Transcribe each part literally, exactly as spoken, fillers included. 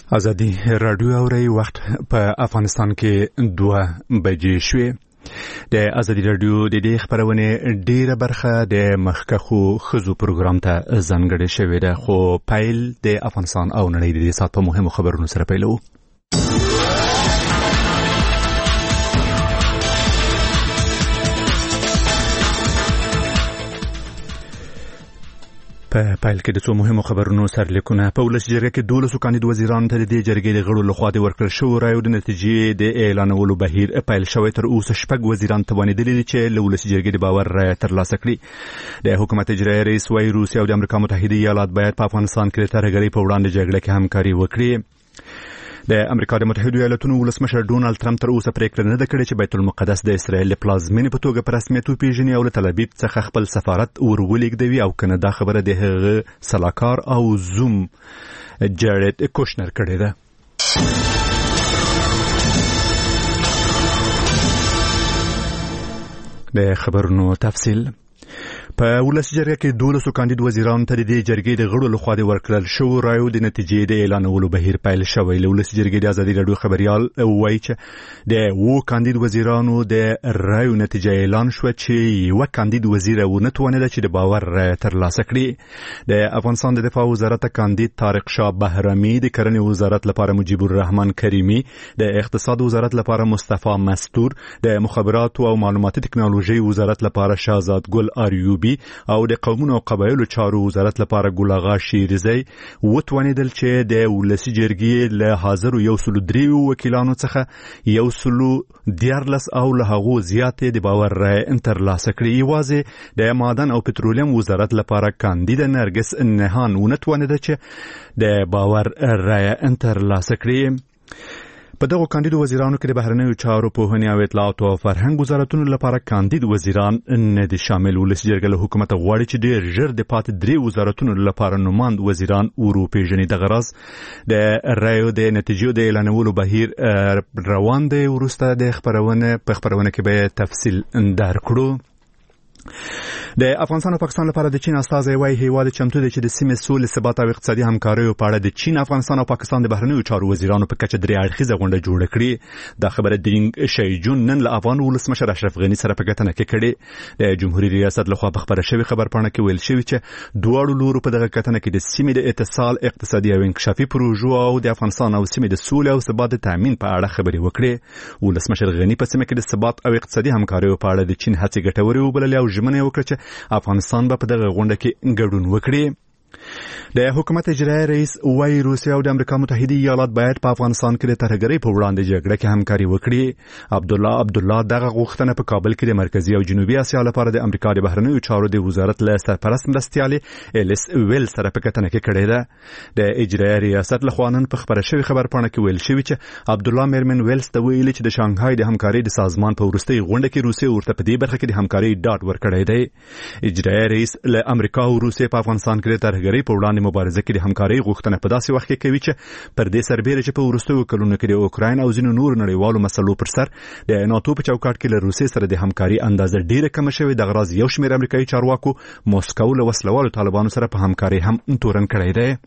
ازادي رادیو اوري وخت په افغانستان کې دوه بجې شوې د ازادي رادیو د دې خبرونه ډیره برخه د مخکخو خزو پروګرام ته ځانګړې شوې ده خو پایل د افغانستان او نړۍ د سات په مهمو خبرونو سره پیلو. په پایل کې د څو مهمو خبرونو سرلیکونه په ولس جرګه کې دولسو کاندید وزیرانو ته د دې جرګې د غړو لخوا د ورکړل شوو رایو د نتیجې د اعلانولو بهیر پیل شوی. تر اوسه شپږ وزیران توانېدلي دي چې له ولس جرګې د باور رایه ترلاسه کړي. د حکومت اجرایي رئیس وايي روسیه او د امریکا متحده ایالات باید په افغانستان کې د ترهګرۍ په وړاندې جګړه کې همکاري وکړي. د امریکا د متحده ایالاتونو ولسمشر ډونالد ټرمپ تر اوسه پریکړه نه ده کړې چې بیت المقدس د اسرائیل د پلازمینې په توګه په رسمیت وپیژني او له تل ابیب څخه خپل سفارت ورولېږدوي او کنه دا خبره د هغه سلاکار او زوم جارد کوشنر کړې ده. د خبرونو تفصیل په ولس جرګه کې دولسو کاندید وزیرانو ته د دې جرګې د غړو لخوا د ورکړل شوو رایو د نتیجې د اعلانولو بهیر پیل شوی. له ولس جرګې د ازادي رادیو خبريال وایي چې د وو کاندید وزیرانو د رایو نتیجه اعلان شو چې یو کاندید وزیر ونه توانید چې د باور رایه ترلاسه کړي. د افغانستان د دفاع وزارت کاندید طارق شاه بهرامي، د کرنې وزارت لپاره مجيب الرحمن کریمي، د اقتصاد وزارت لپاره مصطفی مستور، د مخابرات او معلوماتي ټکنالوژي وزارت لپاره شهزاد ګل اریوبی او د قومونو او قبایلو چارو وزارت لپاره ګلاغا شیرزی وتوانیدل چې د ولسی جرګې له حاضر یو سلو درې وکیلانو څخه یو سلو دیارلس او له هغو زیاتې د باور رایه ترلاسه کړي. یوازې د معدن او پټرولیم وزارت لپاره کاندید نرګس نهان ونتوانیده چې د باور رایه ترلاسه کړي. په دغه کاندید وزیرانو کې د بهرنیو چارو، پوهنې او اطلاعات او فرهنګ وزارتونو لپاره کاندید وزیران نه دي شامل. ولس جرګه له حکومت غواړي چې ډېر ژر د پاتې درې وزارتونو لپاره نوماند وزیران وروپېژني. دغه راز د رایو د نتیجو د اعلانولو بهیر روان دی. وروسته د خبرونه په خبرونه کې به تفصیل درکړو. د افغانستان او پاکستان لپاره د چین استازی وايي هیواد چمتو دی چې د سیمې سولې، ثبات او اقتصادي همکاریو په اړه د چین، افغانستان او پاکستان د بهرنیو چارو وزیرانو په کچه درې اړخیزه غونډه جوړه کړې. دا خبره دینګ شیجون نن له افغان ولسمشر اشرف غني سره په کتنه کې کړې. د جمهوریت ریاست لخوا په خبره شوی خبرپاڼه کې ویل شوی چې دواړو لورو په دغه کتنه کې د سیمې د اتصال، اقتصادي او انکشافي پروژو او د افغانستان او سیمې د سولې او ثبات تامین په اړه خبرې وکړې. ولسمشر غني په سیمه کې د ثبات او اقتصادي همکاریو په اړه د چین هڅې ګټورې وبللې او ژمنه وکړه چې افغانستان به په دغه غونډه کې ګډون وکړي. د حکومت اجرایي رئیس وايي روسیه او د امریکا متحده ایالات باید په افغانستان کې د ترهګرۍ په وړاندې جګړه کې همکاري وکړي. عبد الله عبد الله دغه غوښتنه په کابل کې د مرکزی او جنوبي اسیا لپاره د امریکا د بهرنیو چارو د وزارت له سرپرست مرستیالې الیس ویل سره په کتنه کې کړې ده. د اجرایي ریاست له خوا نن په خبره شوی خبرپاڼه کې ویل شوی چې عبد الله میرمن ویلز ته ویلي چې د شانګهای د همکاري د سازمان په وروستۍ غونډه کې روسیه ورته په دې برخه کې د همکاري ډاډ ورکړی دی. اجرایي رئیس له امریکا او روسیه په افغانستان کې د ترهګرۍ په وړاندې مبارزه کې د همکارۍ غوښتنه په داسې وخت کې کوي چې پر دې سربېره چې په وروستیو کلونو کې د اوکراین او ځینو نورو نړیوالو مسلو پر سر د ناتو په چوکاټ کې له روسیې سره د همکاري اندازه ډیره کم شوې. دغه راز یو شمېر امریکایي چارواکو موسکو له وسلوالو طالبانو سره په همکاري هم تورن کړی دی.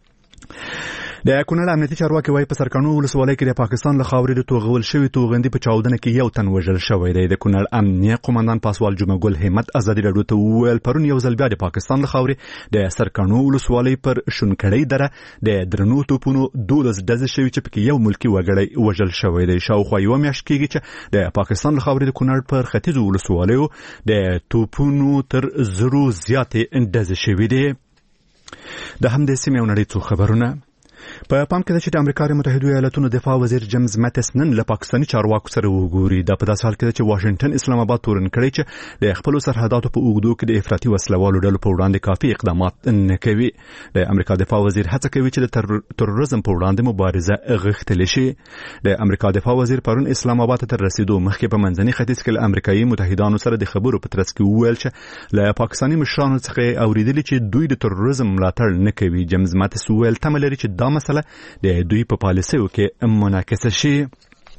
د کونړ امنیتي چارواکي وايي په سرکانو ولسوالۍ کې د پاکستان له خاورې د توغول شوی توغندي په چاودنه کې یو تن وژل شوی دی. د کونړ امنیه قومندان پاسوال جمعه ګل همت ازادي رادیو ته وویل پرون یو ځل بیا د پاکستان له خاورې د سرکانو ولسوالۍ پر شونکړۍ دره د درنو توپونو دولس ډزې شوي چې پکې یو ملکي وګړی وژل شوی دی. شاوخوا یوه میاشت کېږي چې د پاکستان له خاورې د کونړ پر ختیځو ولسوالیو د توپونو تر زرو زیاتې ډزې شوي دي. د همدې سیمې او نړۍ څو خبرونه په پام کې ده چې د امریکا د متحده ایالاتونو دفاع وزیر جیمز ماتس نن له پاکستاني چارواکو سره وګوري. دا په داسې حال کې ده چې واشنگټن اسلام آباد تورن کړی چې د خپلو سرحداتو په اوږدو کې د افراطي وسلوالو ډلو په وړاندې کافي اقدامات نه کوي. د امریکا دفاع وزیر هڅه کوي چې د تروریزم په وړاندې مبارزه غښتلې شي. د امریکا دفاع وزیر پرون اسلام آباد ته رسیدو مخکې په منځني ختیځ کې له امریکایي متحدانو سره د خبرو په ترڅ کې وویل چې له پاکستاني مشرانو څخه اوریدلي چې دوی د تروریزم ملاتړ نه کوي. جیمز ماتس وویل تمه لري چې دا مسله د دوی په پالیسیو کې منعکس شي.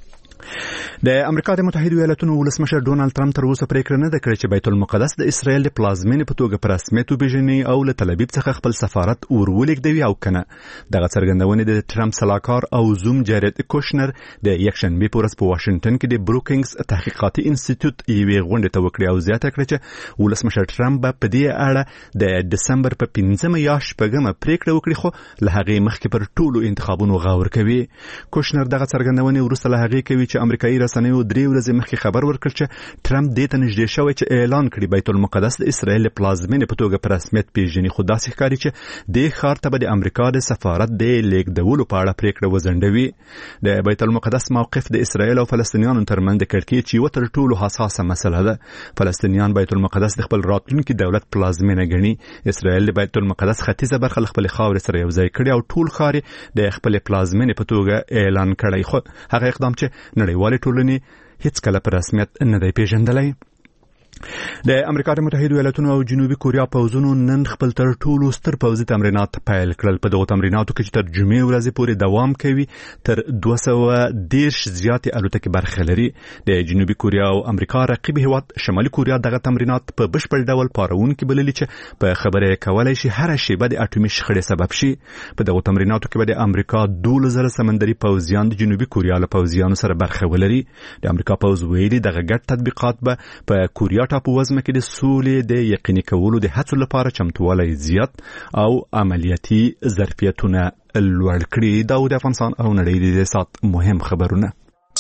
د امریکا د متحده ایالاتونو ولسمشر ډونالد ټرمپ تر اوسه پریکړه نه کړې چې بیت المقدس د اسرائیل د پلازمینې په توګه پر رسمیت وپیژني او له تل ابیب څخه خپل سفارت ورولېږدوي او کنه. دغه څرګندونې د ټرمپ سلاکار او زوم جارید کوشنر د یکشنبه په ورځ په واشنگټن کې د بروکینګز تحقیقاتي انسټیټیوټ یوې غونډې ته وکړې او زیاته کړه چې ولسمشر ټرمپ په دې اړه د دسمبر په پنځمه یا شپږمه پریکړه وکړي، خو له هغې مخکې پر ټولو انتخابونو غور کوي. کوشنر دغه څرګندونې وروسته له هغې کوي چې امریکایي رسنیو درې ورځې مخکې خبر ورکړ چې ټرمپ دې ته نږدې شوی چې اعلان کړي بیت المقدس د اسرائیل پلازمینې په توګه په رسمیت پیژني، خو داسې ښکاري چې دې ښار ته به د امریکا د سفارت د لیږدولو په اړه پریکړه وځنډوي. د بیت المقدس موقف د اسرائیل او فلسطینیانو ترمنځ د کړکېچ یوه تر ټولو حساسه مسله ده. فلسطینیان بیت المقدس د خپل راتلونکي دولت پلازمینه ګڼي. اسرائیل د بیت المقدس ختیځه برخه له خپلې خاورې سره یوځای کړي او ټول ښار د خپلې پلازمینې په توګه اعلان کړی، خو هغه اقدام چې نړیوالې ټولنې هیڅ کله په رسمیت نه دی پیژندلی. د امریکا د متحده ایالاتونو او جنوبي کوریا پوځونو نن خپل تر ټولو ستر پوځي تمرینات پیل کړل. په دغو تمریناتو کې چې تر جمعې ورځې پورې دوام کوي تر دوه سوه دېرش زیاتې الوتکې برخه لري. د جنوبي کوریا او امریکا رقیب هیواد شمالي کوریا دغه تمرینات په بشپړ ډول پارونکي بللي چې په خبره کولای شي هر شیبه د اټومي شخړې سبب شي. په دغو تمریناتو کې به د امریکا دولس زره سمندري پوځیان د جنوبي کوریا له پوځیانو سره برخه ولري. د امریکا پوځ ویلي دغه ګډ تطبیقات به په کوریا ټاپو وزمه کې د سولې د یقیني کولو د هڅو لپاره چمتووالی زیات او عملیاتي ظرفیتونه لوړ کړي. دا د افغانستان او نړۍ د سات مهم خبرونه.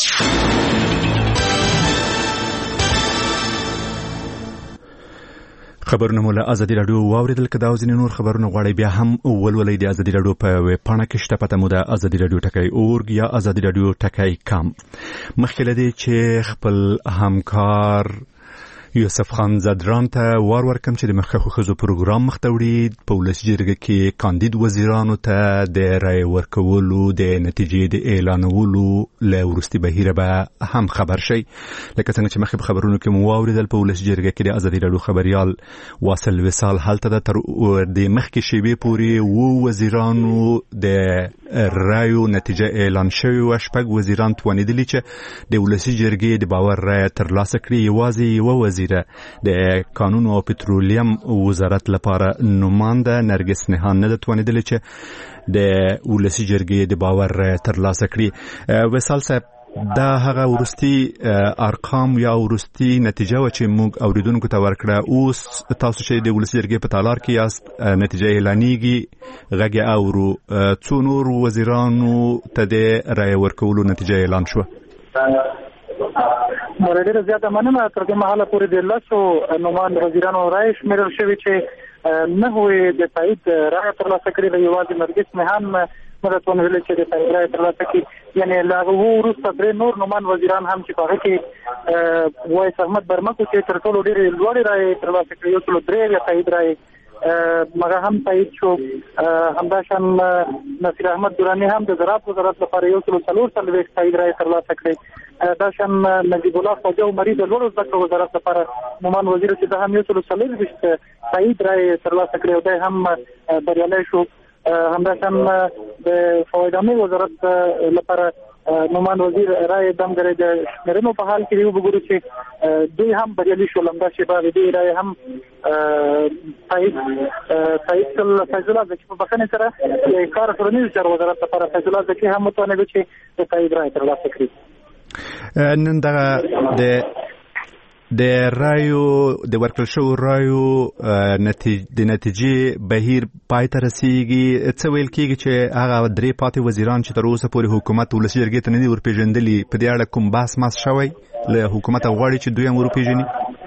خبرونه مو له ازادي راډیو واوریدل. که دا او ځینې نور خبرونه غواړئ بیا هم ولولئ د ازادي راډیو په ویب پاڼه کې شته. پته مو د ازادي راډیو ټکی اورګ یا ازادي راډیو ټکی کام. مخکې له دې چې خپل همکار یوسف خان زدران ته وار ورکم چې د مخکښو ښځو پروګرام مخته وړي. په ولسي جرګه کې کاندید وزیرانو ته د رایې ورکولو د نتیجې د اعلانولو له وروستي بهیره به هم خبر شي. لکه څنګه چې مخکې په خبرونو کې مو واورېدل، په ولسي جرګه کې د ازادي راډیو خبریال واصل وصال هلته ده تر د مخکې شیبې پورې اووه وزیرانو د رایو نتیجه اعلان شوې وه. شپږ وزیران توانېدلي چې د ولسي جرګې د باور رایه ترلاسه کړي. یوازې یوه وزیر د قانون او پټرولیم وزارت لپاره نومانده نرګس نهان نه توانېدلې چې د ولسي جرګې د باور ترلاسه کړي. وصال صاحب، دا هغه ورستي ارقام یا ورستي نتیجه و چې موږ اوریدونکو ته ورکړه. اوس تاسو چې د ولسي جرګې په تالار کې یاست، نتیجه اعلانېږي، غږ اورو. څو نور وزیرانو ته د رایې ورکولو نتیجه اعلان شوه؟ ډېره زیاته مننه. تر دې مهاله پورې د لسو نومان وزیرانو رایې شمیرل شوي چې نهه د تایید رایه ترلاسه کړې ده. یوازې نرګس نهان نه ده توانېدلې چې د تایید رایه ترلاسه کړي. یعنې له هغه وروسته درې نور نومان وزیران هم چې په هغه کې وایس احمد برمکو چې تر ټولو ډېرې لوړې رایې ترلاسه کړې، یو سلو درې اویا تایید رایې مګه هم تایید شو. همداشان نصیر احمد درانی هم د زراعت وزارت لپاره یو سلو څلور څلوېښت تایید رایې ترلاسه کړې. داشان نجیب الله خواجه عمري د لوړو زده کړو وزارت لپاره نومان وزیر چې دا هم یو سلو څلوېښت تایید رایې ترلاسه کړې او دی هم بریالی شو. همداشان د فوایدامي وزارت لپاره نومان وزیر رایې دمګرې د شمیرنو په حال کې دی وګورو چې دوی هم بریالي شول. همدا شیبه د دې رایې هم تایید تایید کړل. فیض الله زکي په بخښنې سره کار ټولنیز چارو وزارت لپاره فیض الله زکي هم متوانېده چې د تایید رایې ترلاسه کړي. نن دغه د د رایو د ورکړل شوو رایو د نتیجې بهیر پای ته رسیږي. څه ویل کېږي چې هغه درې پاتې وزیران چې تر اوسه پورې حکومت ولسي جرګې ته نه دي ورپېژندلي، په دې اړه کوم بحث ماس شوی له حکومته غواړي چې دوی هم ورپېژني؟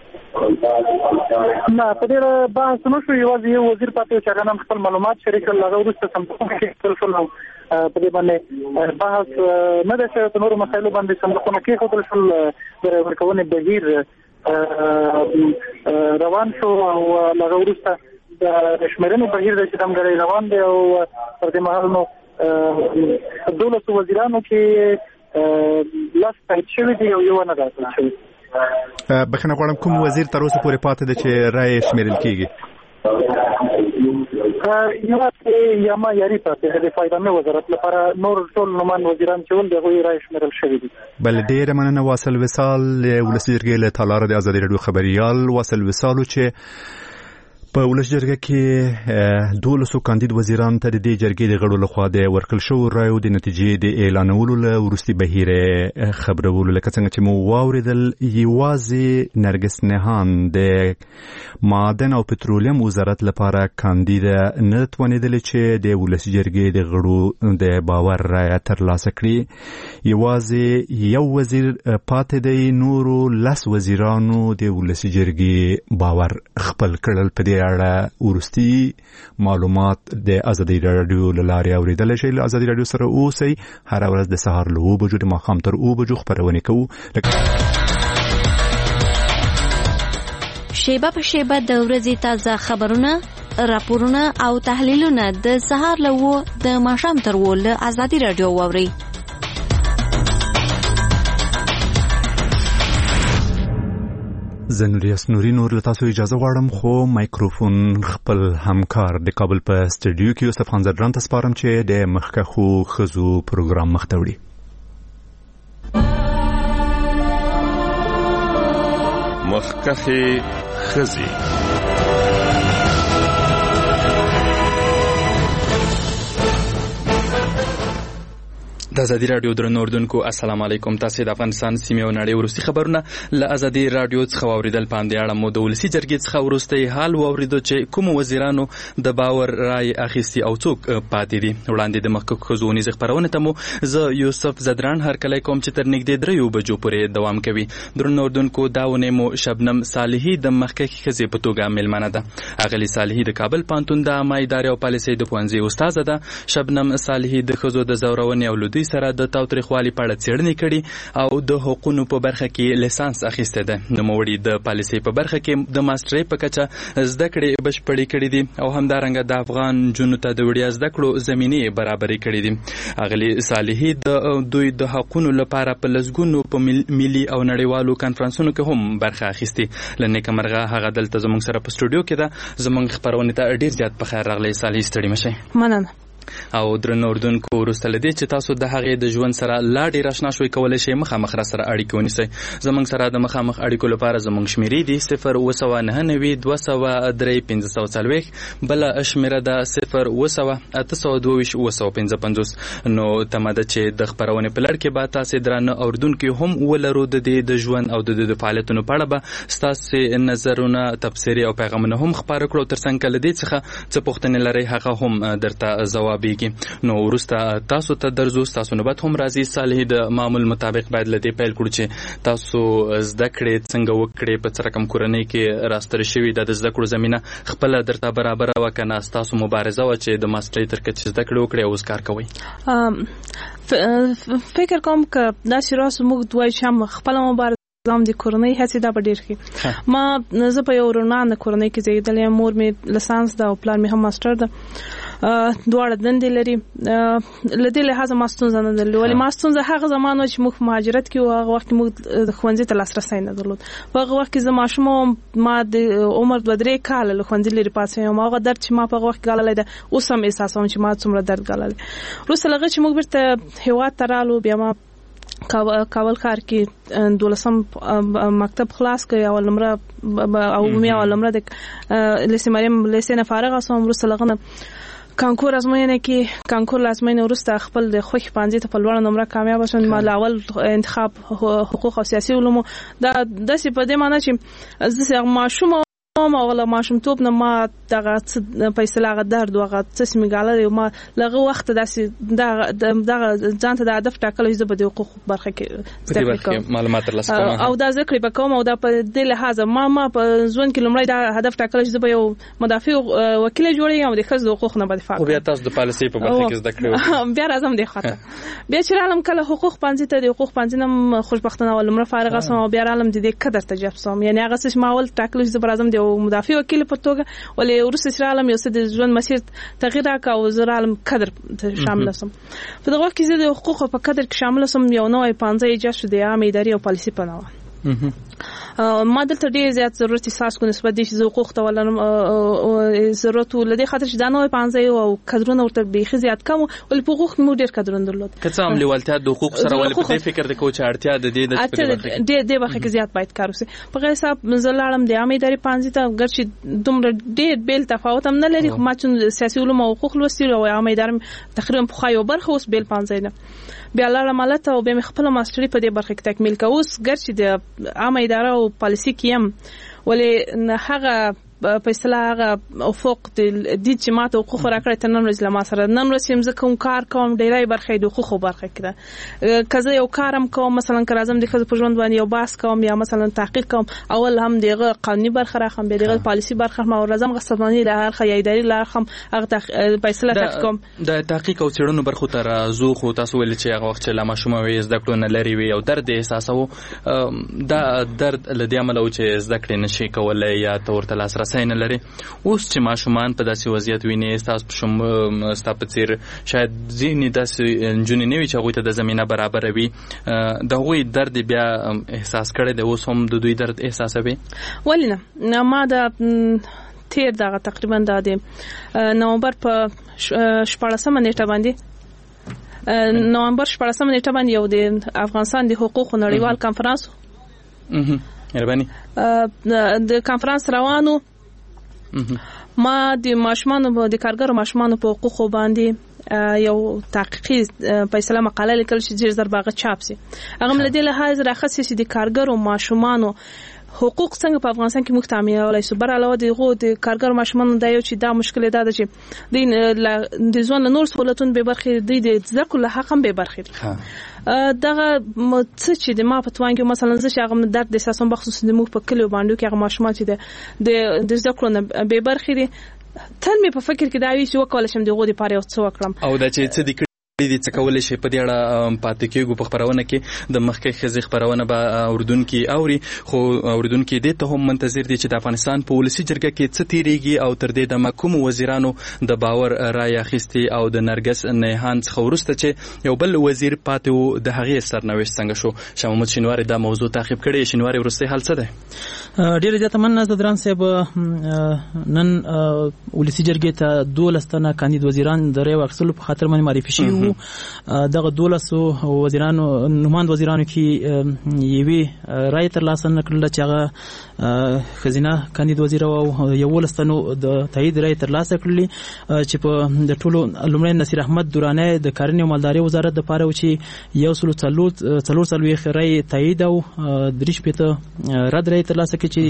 نه، په دې بحث نه شو. یوازې یو وزیر پاتې چې هغه هم خپل معلومات شریک کړل. هغه وروسته صندوقونه کېښودل شول او په دې باندې بحث نه دی شوی. په نورو مسایلو باندې صندوقونه کېښودل شول. د رایې ورکونې بهیر روان شو او هغه وروسته د شمیرنې بهیر د چې دمګړی روان دی او تر دې مهال نو دولسو وزیرانو کې لس تایید شوي دي او یو نه داخل شوي. بخښنه غواړم، کوم وزیر تر اوسه پورې پاتې دی چې رایې شمیرل کېږي؟ یوازې یا ما یاري پاتې د فایده وزارت لپاره نور ټول نومان وزیران چې ول دغه رای شمیرل شوی دي. بل ډیر مننه واصل وصال ولسی جرګې له تالار د ازادي رادیو خبريال واصل وصالو چې په ولسی جرګه کې دولسو کاندید وزیران ته د دې جرګې د غړو لخوا د ورکل شو رایو د نتیجې د اعلانولو له وروستي بهیر خبرولو لکه څنګه چې مو واوریدل یوازې نرګس نهان د معدن او پټرولیم وزارت لپاره کاندید نه توانیدل چې د ولسی جرګې د غړو د باور رای ترلاسه کړي. یوازې یو وزیر پاتې دی، نورو لس وزیرانو د ولسی جرګې باور خپل کړل. په دې اړه ورستي معلومات د ازادي رادیو لارې اوریدل شي. له ازادي رادیو سره اوسئ. هر ورځ د سهار له اوه بجو د ماښام تر اوه بجو خبرونه کوو. شیبه په شیبه د ورځې تازه خبرونه، راپورونه او تحلیلونه د سهار له اوه د ماښام تر اوه له ازادي رادیو واورئ. زنوریاس نوري نور له تاسو اجازه غواړم، خو مایکروفون خپل همکار د کابل په سټډیو کې یوسف خان زدران ته سپارم چې د مخکخو خزو پروګرام مخته وړي. مخکخه خزي د ازادي رادیو درنو اوردونکو السلام علیکم. تاسو د افغانستان سیمه او نړۍ ورستي خبرونه له ازادي رادیو څخه اوریدل پاندې اړه مو د ولسی جرګې څخه ورستي حال اوریدو چې کوم وزیرانو د باور رای اخیستي او څوک پاتې دي. وړاندې د مخکخ خزونی خبرونه ته مو زه یوسف زدران هر کله کوم چې تر نږدې دریو بجو پورې دوام کوي. درنو اوردونکو داونه مو شبنم صالحي د مخکخ خزي په توګه ملمنه ده. اغلی صالحي د کابل پانتون د عامه ادارې او پالیسۍ د پوهنځي استاد ده. شبنم صالحي د خزو د زورونې او لودي سره د تاوتریخوالي په اړه څېړنې کړي او د حقوقو په برخه کې لیسانس اخیسته ده. نو موړي د پالیسۍ په برخه کې د ماسترۍ په کچه زده کړې بشپړې کړې دي او همدارنګه د افغان جنونو ته د وړیا زده کړو زمینه برابرې کړې دي. اغلی صالحي د دوی د حقوقو لپاره په لزګونو په ملي او نړیوالو کانفرنسونو کې هم برخه اخیستي. لنیکه مرغه هغه دلته زموږ سره په سټوډیو کې ده. زموږ خبرونه ته ډیر زیات په خیر راغلی. صالحي ستړي مشه. مننه. او درنو اردوونکو وروسته لدی چې تاسو د هغې د ژوند سره لا ډیر آشنا شوي کولای شئ مخامخ را سره اړیکه ونیسئ. زموږ سره د مخامخ اړیکو لپاره زموږ شمیرې دي صفر اوه سوه نهه نوي دوه سوه درې پنځه سوه څلوېښت، بله شمیره ده صفر اوه سوه اته سوه دوه ویشت اوه سوه پنځه پنځوس. نو تمه ده چې د خپرونې په لړ کې به تاسې درانه اردوونکي هم ولرو د دې د ژوند او د د فعالیتونو په اړه به ستاسې نظرونه، تبصرې او پیغامونه هم خپاره کړو. ترڅنګ که له دې څخه څه پوښتنې لرئ هغه هم درته ځوابیږي. نو وروسته تاسو ته درځو، تاسو نوبت هم راځي. صالحي د معمول مطابق باید له دې پیل کړو چې تاسو زده کړې څنګه وکړې، په څه رقم کورنۍ کې راسترې شوي ده د زده کړو زمینه خپله درته برابره وه که نه ستاسو مبارزه وه چې د ماسټرۍ تر کچې زده کړې وکړې او اوس کار کوئ؟ فکر کوم که داسې راس موږ دوی شم خپله مبارزه زم د کورنۍ هڅې دا به ډېر ښه. ما زه په یو روڼانه کورنۍ کې زیږېدلې یم. مور مې لیسانس ده او پلار مې هم ماسټر ده. دواړه دندې لري. له دې لحاظه ما ستونزه نه درلوده. ولې ما ستونزه هغه زمان وه چې موږ په مهاجرت کې وو. هغه وخت کې موږ ښوونځي ته لاسرسی نه درلود. په هغه وخت کې زه ماشوم وم. ما د عمر دوه درې کاله له ښوونځي لرې پاتې یم. هغه درد چې ما په هغه وخت کې ګاللی ده اوس هم احساسوم چې ما څومره درد ګاللی. وروسته له هغه چې موږ بیرته هېواد ته رالو، بیا ما کابل ښار کې دولسم مکتب خلاص کړ. اول نمره عمومي اول نمره د لیسې مریم لیسې نه فارغه شوم. وروسته له هغه نه کانکور ازموینه کې کانکور ازموینه وروسته خپل د خوښ پانځي ته په لوړه نمره کامیاب شوم. ما اول انتخاب حقوق او سیاسي علوم دا داسې په دې معنی چې زه ماشوم ما ولا ماشوم توپ نه ما دغه په اصطلاح درد وغه څه سیمګاله ما لغه وخت داسې دغه ځان ته د هدف ټاکل چې به د حقوق برخه کې ستاسو معلومات ترلاسه کوم او دا ذکر به کوم او دا په دې لحاظ ما ما په ژوند کې لومړی دا هدف ټاکل چې به یو مدافع وکیل جوړیم او د ښځو حقوق نه به دفاع کوم. بیا تاسو د پالیسۍ په برخه کې زده کړو. بیا راځم د خاطر بیا چې رالم کله حقوق پنځه ته د حقوق پنځه نم خوشبختانه ولمره فارغه سم او بیا رالم د دې قدر تجربه سم. یعنی هغه څه ما ول ټاکل چې به راځم د مدافع وکیل په توګه ولې ورسې رالم یو څه د ژوند مسیر تغییر راکاو. زه رالم قدر شامل سم. په دغه وخت کې زه د حقوق په قدر کې شامل سم. یو نوې پنځه ایجاد شو د عامه ادارې او پالیسۍ په نوم. ما دلته ډیر زیات ضرورت احساس کو نسبت دي چې حقوق ته ولرم ضرورت ولدي خاطر چې دا نوې پانځه او کډرونه ورته به زیات کم ول حقوق مو ډیر کډرون درلود که څه هم لیوالتیا د حقوق سره ول په دې فکر د کوچ اړتیا د دې د دې د بخښه کې زیات باید کار وسی په غیر حساب زلالم د عامه ادارې پانځه ته ګرځي دومره ډیر بیل تفاوت هم نه لري خو ما چې سیاسي علوم او حقوق لوستي او عامه ادارې تقریبا په خایو برخه اوس بیل پانځه نه بیا لاله مالته او به خپل ماستری په دې برخه کې تکمیل کوم اوس ګرځي د عامه اداره او پالیسي کیم ولې هغه په اصطلاح هغه افق د دې چې ماته حقوق راکړی ته نن ورځ لما سره نن ورځ هم زه کوم کار کوم ډیری برخه د حقوق برخه کړه کزه یو کارم کوم مثلا که راځم د خپل ژوند باندې یو باس کوم یا مثلا تحقیق کوم اول هم دغه قانوني برخه راخم به دغه پالیسي برخه ما ورځم غصبانی له هر خی اداري لارخم هغه په اصطلاح تحقیق د تحقیق او څېړنو برخو ته راځو خو تاسو ویل چې هغه وخت چې لا ماشوم وي زده کړو نه لري وي او درد احساسو دا درد لدی عمل او چې زده کړې نشي کولای یا تورته لاسرسي نه لري اوس چې ماشومان په داسې وضعیت ویني تاسو په شوم ستاسو څیر شاید ځینې داسې جنونی نه وي چې هغه ته د زمينه برابر وي د هغوی درد بیا احساس کړي د اوس هم د دوی درد احساسوي ولینه ما د تیر دغه تقریبا د نومبر په شپږمه نیټه باندې نومبر شپږمه نیټه باندې یو د افغانستان د حقوقو نړیوال کانفرنس مهرباني د کانفرنس روانو ما د ماشومان د کارګرو ماشومان په حقوقو باندې یو تحقیقي فیصله مقاله لیکل چې زر باغ چاپ سي هغه مل د لحاظ راخصي چې د کارګرو ماشومان حقوق څنګه په افغانستان کې مختامي ولای سو بر علاوه دغه د کارګر ماشومان د یو چې دا مشکل ده چې د ځوان نور سہولتون به برخه د ذکر له حق هم به برخه دغه څه چې د ما په توان کې مثلا زه چې هغه درد د اساسن بخصوص د مو په کلیو باندې کې هغه ماشومان چې د د ذکر نه به برخه دي تل مې په فکر کې دا وی چې وکول شم دغه لپاره یو څه وکړم او دا چې څه د دې څه کولای شي په دې اړه پاتې کېږو په خبرونه کې د مخکې خزي خبرونه به اوردونکو اوري خو اوردونکو دې ته هم منتظر دي چې د افغانستان په ولسی جرګه کې څه تیریږي او تر دې د محکوم وزیرانو د باور رای اخیستي او د نرګس نهان څخه ورسته چې یو بل وزیر پاتې وو د هغې سرنوشت څنګه شو شاه محمود شینواری دا موضوع تعقیب کړي شینواری ورسته حل څه ده ډیر زیات مننه زدران صاحب نن ولسی جرګه ته دولس تنه کاندید وزیران د ریو اکسلو په خاطر باندې معرفي شي دغه دولسو وزیرانو نوماند وزیرانو کې یوې رای تر لاسه نکړل چې هغه خزینه کاندید وزیر او یو ولستانو د تایید رای تر لاسه کړلی چې په د ټولو لومړی نصیر احمد دورانه د کارنې او مالداري وزارت د پاره و چې یو سلو څلور څلور څلوي رای تایید او دریش پته رد رای تر لاسه کې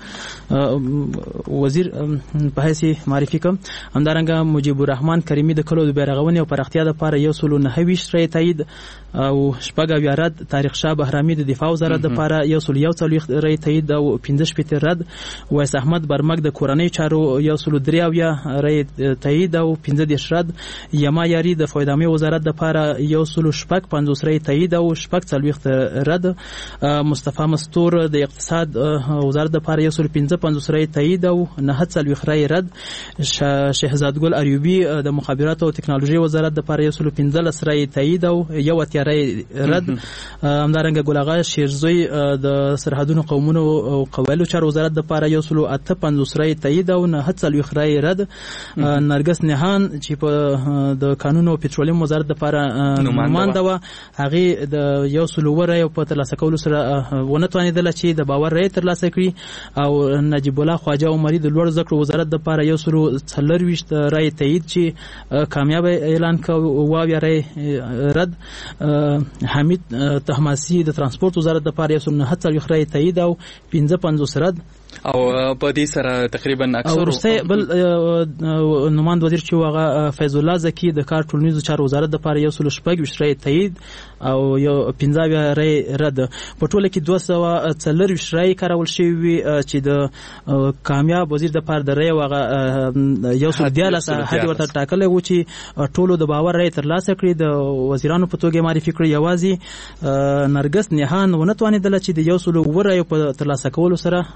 چې وزیر په حیث معرفي کوم همدارنګه مجيب الرحمن کریمی د کلو د بیرغونی او پرختیا د پاره یو سلو نهویش رای تایید او شپږ اویا رد تاریخ شاه بهرامي د دفاع وزارت د پاره یو سلو یو څلوي رای تایید او پنځه شپږ رد وایس احمد برمک د کورنۍ چارو یو سلو درې اویا رای تایید او پنځه دیش رد یما یاری د فایدامي وزارت د پاره یو سلو شپږ پنځوس رای تایید او شپږ څلوي رد مصطفی مستور د اقتصاد وزارت د پاره یو سلو پنځه پنځوس رای تایید او نه څلوي رای رد شهزاد ګل اریوبی د مخابرات او ټکنالوژي وزارت د پاره یو سلو پنځلس رای تایید او یو اتیا رای رد همدارنګه ګل اغا شیرزوی د سرحدونو قومونو او قبایلو چارو وزارت د پاره یو سلو اته پنځوس رای تایید او نه څلوي رای رد نرګس نهان چې په د قانون او پټرولیم وزارت د پاره نماینده و هغه د یو سلو رای په ترلاسه کولو سره ونه توانیدل چې د باور رای ترلاسه کړي او نجیب الله خواجه عمری د لوړ ذکر وزارت د پاره یو سلو څلورويشت رای تایید چې کامیاب اعلان کړ او بیا رای رد حمید طهماسي د ترانسپورت وزارت د پاره یو سلو نه څلوي رای تایید او پنځه پنځوس رد او په دې سره تقریبا اکثر ورسته بل نماند وزیر چې هغه فیض الله زکی د کار ټولنیزو چارو وزارت د پاره یو سلو شپږ رای تایید او یو پنځه رای رد په ټوله کې دوه سوه څلور رای کارول شوی وي چې د کامیاب وزیر د پاره د رای هغه یو سلو دیالس حد ورته ټاکل و چې ټولو د باور رای ترلاسه کړی د وزیرانو په توګه معرفي کړی یوازې نرګس نهان ونه توانیدل چې د یو سلو ور رای په ترلاسه کولو سره کامیاب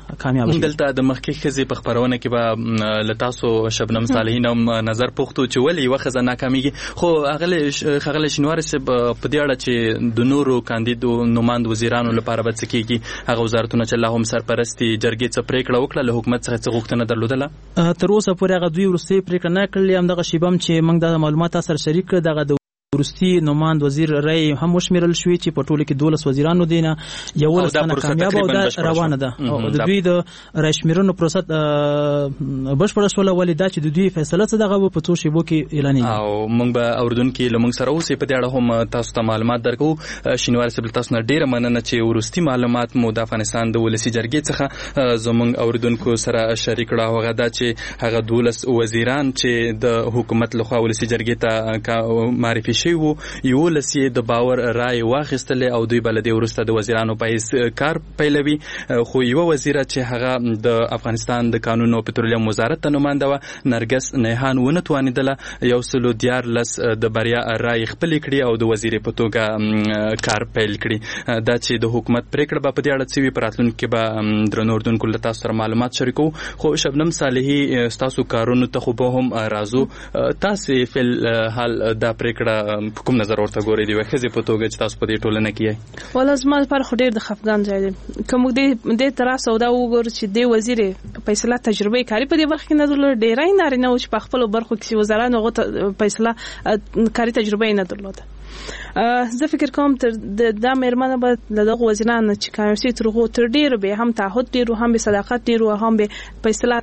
کامیاب شي. دلته د مخکې خزي په خبرونه کې به لتاسو شبنم صالحین هم نظر پوښتو چې ولې یو خزه ناکامیږي، خو هغه هغه شنوار سه په دې اړه چې د نورو کاندیدو نوماند وزیرانو لپاره به څه کیږي، هغه وزارتونه چې الله هم سرپرستی جرګې څخه پریکړه وکړه له حکومت څخه څه غوښتنه درلودله؟ تر اوسه پورې هغه دوی ورستي پریکړه نه کړلې. هم دغه شیبم چې موږ د معلومات سره شریک کړ، دغه ورستي نوماند وزیر رای هم وشمیرل شوې چې په ټوله کې دولس وزیرانو دینه یو لسنه کامیاب او د روانه ده او د دوی د رای شمیرنو پروسه بشپړه شوله، ولې دا چې د دوی فیصله څه دغه په څو شیبو کې اعلانېږي. او موږ به اوردونکو له موږ سره اوسې په دې اړه هم تاسو ته معلومات درکو. شینوار صاحب تاسو نه ډیره مننه چې ورستي معلومات مو د افغانستان د ولسی جرګې څخه زموږ اوردونکو سره شریک کړه. هغه دا چې هغه دولس وزیران چې د حکومت لخوا ولسی جرګې ته معرفي شوی وو، یو لسی د باور رای واخیستل او دوی بلدي ورسته د وزیرانو په کار پیلوي. خو یو وزیر چې هغه د افغانستان د قانون او پټرولیم وزارت ته نماینده و، نرګس نیهان ونه توانیدله یو سلو دیار لس د بریا رای خپل کړي او د وزیر په توګه کار پیل کړي. دا چې د حکومت پریکړه په دې اړه چې پراتلونکو به درنوردونکو له تاسو سره معلومات شریکو. خو شبنم صالحی تاسو کارونو ته خو به هم رازو، تاسو فل حال دا پریکړه کوم نظر ورته ګوري دی وخت په توګه چې تاسو په دې ټولنه کې ولا زما پر خو ډیر د خفګان ځای دی. کوم دې د تر سودا وګور چې د وزیر فیصله تجربه کاری په دې وخت کې نه درلود، ډیرای نه نه چې په خپل برخو کې وزارانو غو فیصله کاری تجربه نه درلود. زه فکر کوم تر د مېرمنه به دغه وزیرانو چې کامیابسي تر غو تر ډیر به هم تعهد ډیر هم به صداقت ډیر هم به فیصله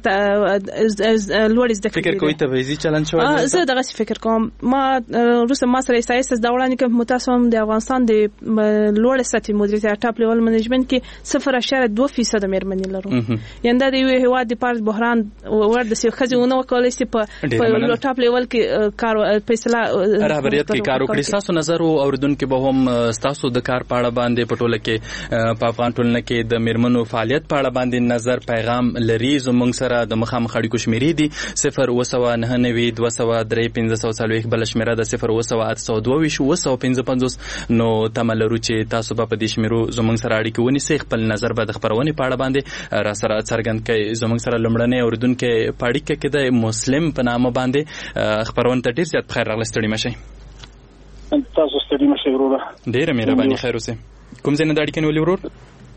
لوړ زده فکر کوي ته ویزي چلن شو. زه دغه فکر کوم ما روسه ما سره سایس د وړاندې کوم متاسم د افغانستان د لوړ سطحي مدیریت ټاپ لیول منیجمنت کې صفر اشاریه دوه فیصد مېرمنې لرو. ینده د یو هواد د پارت بحران ور د سیخ خزونه وکولای شي په ټاپ لیول کې کار فیصله رهبریت کې کار وکړي. تاسو نظر اوردونکو به هم تاسو د کار پاړه باندې پټوله کې په افغان ټولنه کې د میرمنو فعالیت پاړه باندې نظر پیغام لري. زموږ سره د مخامخ اړیکو شمیرې دي صفر و سوا نه نوي دوه سوا درې پنځه سوه څلوېښت بل شمیره د صفر و سوا اته سوه دوه ویشت اوه سوه پنځه پنځوس. نو تمه لرو چې تاسو به په دې شمیرو زموږ سره اړیکې ونیسئ، خپل نظر به د خپرونې پاړه باندې را سره څرګند کړئ. زموږ سره لومړنی اوردونکو په اړیکه کې د مسلم په نامه باندې خپرونه ته ډیر زیات بخیر راغلی. ستړي مشئ. تاسو ستړي مشئ وروره. ډیره مهرباني. خیر اوسئ. کوم ځای نه د اړیکې نیولې ورور؟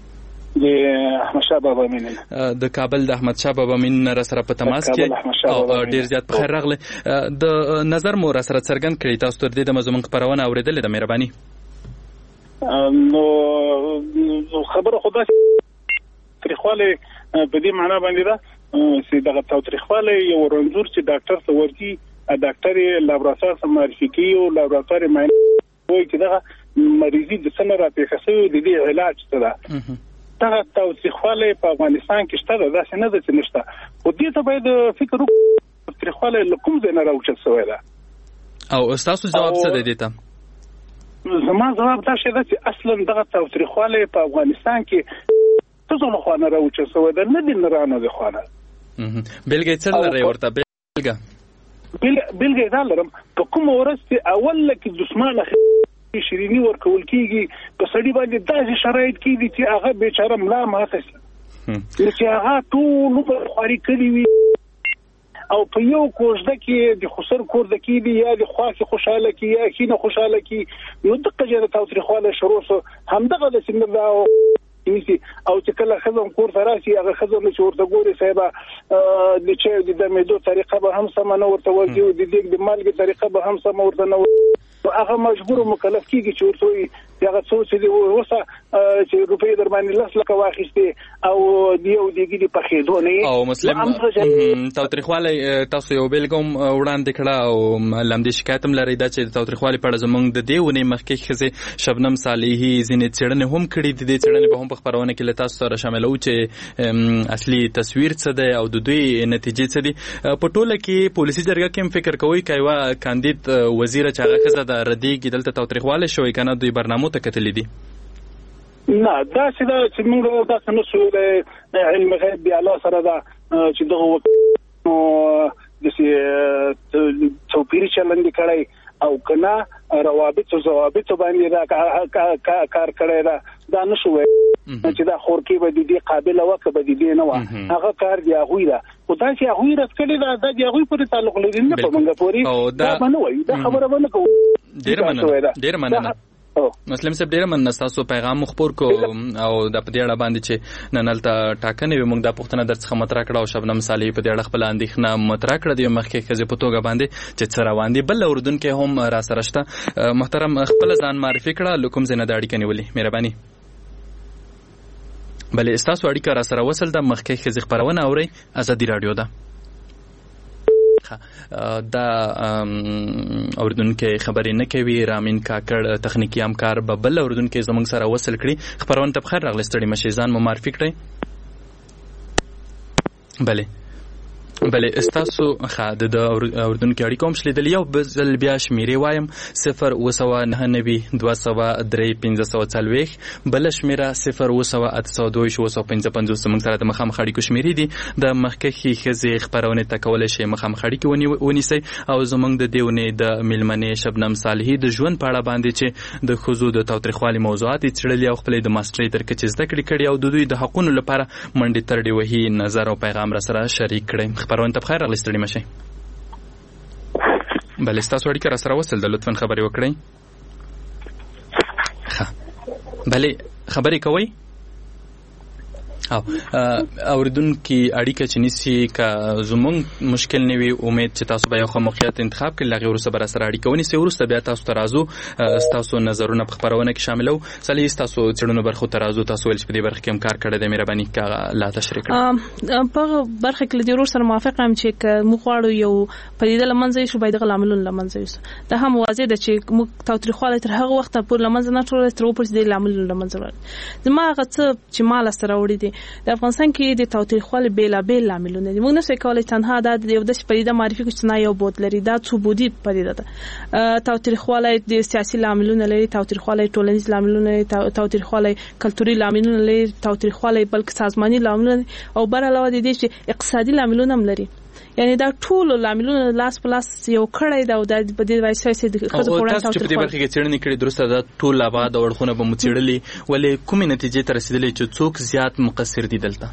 د احمد شاه بابا مين د کابل د احمد شاه بابا مين را سره په تماس کې او ډیر زیات په خیر راغلی. د نظر مو را سره څرګند کړی، تاسو تر دې د مزمن خبرونه اوریدلې د مهرباني. نو خبره خدا تاریخواله په دې معنا باندې دا چې دغه تاریخواله یو رنځور چې ډاکټر ته ورتي ډاکټر لابراتوار ته معرفي کوي او لابراتوار معاینه کوي چې دغه مریضي د څنګه راپېښه د دې علاج څه ده. دا تاریخواله په افغانستان کې شته، دا څنګه ده چې نشته. او دې ته باید فکر وکړو تاریخواله لکوم ځای نه راوچت شوی ده. او تاسو جواب څه دی دته؟ زما جواب دا شی ده چې اصلا دغه تاریخواله په افغانستان کې څه څه خو نه راوچت شوی ده، نه دي نه رانه دي خو نه. بلګې څه لري ورته بلګه بل بلګې دا لرم په کوم ورسته اول کې دښمنه شیرینی ورکول کیږي په سړي باندې داسې شرایط کیږي چې هغه بیچاره ملا ماته شي چې هغه ټول په خوري کړی وي او په یو کوژده کې د خسر کور د کې دی یا د خاص خوشاله کې یا کینه خوشاله کې نو د قجره تاریخواله شروع همدغه د سیمه او چې کله خزم کور ته راشي هغه خزم چې ورته ګوري صاحب د چې د مېدو طریقه به هم سم نه ورته ورګي د دې د مالګي طریقه به هم سم ورته نه هغه مجبور مکلف کیږي چې ورته هغه څو چې وسه چې روپې در باندې لاس لکه واخیسته او دیو دیګي دی په خېدو نه او مسلم تاریخواله تاسو یو بیلګم وړاندې کړه او لمدي شکایت هم لري دا چې تاریخواله په زمونږ د دیونه مخکې خزه شبنم صالحی زینې چړنه هم کړي د دې چړنه په هم په خبرونه کې لته سره شامل او چې اصلي تصویر څه دی او د دوی نتیجې څه دي. په ټوله کې پولیسي جرګه کې فکر کوي کایوا کاندید وزیر چې هغه خزه د ردی کې دلته تاریخواله شوی کنه دوی برنامه ته کتلې دي. نه دا چې دا چې موږ دا څنګه شو علم غیب دی الله سره دا چې دغه د توپیر چلند کړي او کنا روابط او ضوابط باندې دا کار کړی دا دا نشوي چې دا خورکی به دې قابل وکه به دې نه و هغه کار دی هغه دا او دا چې هغه رات کړی دا د هغه پر تعلق لري نه په منګه پوری دا باندې وای دا خبره باندې کو ډیر مننه ډیر مننه مسلم صاحب ډیر مننه تاسو پیغام خبر کو او د پدې اړه باندې چې ننلته ټاکنه وي موږ د پښتنه درڅخه مطرح کړه او شبنم صالح په دې اړه خپل اندېښنه مطرح کړه د مخکې خزه په توګه باندې چې څه روان دي بل اردن کې هم را سره شته محترم خپل ځان معرفي کړه لکم زنه د اړیکې نیولې مهرباني بلې استاسو اړیکه را سره وصل د مخکې خزه خبرونه اوري ازادي رادیو ده دا اردن کې خبرې نه کوي رامین کاکړ تخنیکی همکار به بل اردن کې زموږ سره وصل کړي خبرونه ته بخیر راغلی ستړي مشي ځان مو معرفي کړئ بله بله استاسو خاده د اردن کې اړیکه هم شلیدل یو بل بیا شمیرې وایم صفر اوه سوه نهه نوي دوه سوه درې پنځه سوه څلوېښت بله شمیره صفر اوه سوه اته سوه دوه اوه سوه پنځه پنځوس زموږ سره د مخامخ اړیکو شمیرې دي د مخکښې ښځې خپرونې ته کولی شئ مخامخ اړیکې ونیسئ او زموږ د دې اونۍ د میلمنې شبنم صالحي د ژوند په اړه باندې چې د ښځو د تاوتریخوالي موضوعات یې څېړلي او خپلې د ماسټرۍ تر کچې زده کړې کړي او د دوی د حقونو لپاره منډې ترډې وهي نظر او پیغام را سره شریک کړئ خبرونه ته بخیر راغلی ستړي مشئ بله ستاسو اړیکه را سره وصل ده لطفا خبرې وکړئ ښه بلې خبرې کوئ او اوریدونکي اړیکه چې نیسي که زموږ مشکل نه وي امید چې تاسو به یو ښه موقعیت انتخاب کړئ له هغې وروسته به را سره اړیکه ونیسئ وروسته بیا تاسو ته راځو ستاسو نظرونه په خپرونه کې شاملو صالح ستاسو څېړنو برخو ته راځو تاسو ویل چې په دې برخه کې هم کار کړی دی مهرباني که لا تشریح کړئ په هغه برخه کې له دې ورور سره موافق یم چې که موږ غواړو یو پدیده له منځه یوسو باید دغه لاملونه له منځه یوسو دا هم واضح ده چې موږ تاوتریخوالی تر هغه وخته پورې له منځه نه ټولولی تر هغو پورې چې دې لاملونه له منځه وړل زما هغه څه چې ما لاسته راوړي دي د افغانستان کې د تاوتریخوالي بېلابېل لاملونه دي موږ نشو کولی تنها دا د یو داسې پدیده معرفي کړو چې نه یو بود لري دا څو بودي پدیده ده تاوتریخوالی د سیاسي لاملونه لري تاوتریخوالی ټولنیز لاملونه لري تاوتریخوالی کلتوري لاملونه لري تاوتریخوالی بلکې سازماني لاملونه او بر علاوه د دې چې اقتصادي لاملونه هم لري یعنی دا ټول لاملونه لاس په لاس یو کړی دا د دې وایسای سي د خزو پوران تاسو چې په دې برخه کې څېړنې کړې درسته دا ټول آباد او اړخونه به مو څېړلي ولې کومې نتیجې ته رسېدلې چې څوک زیات مقصر دي دلته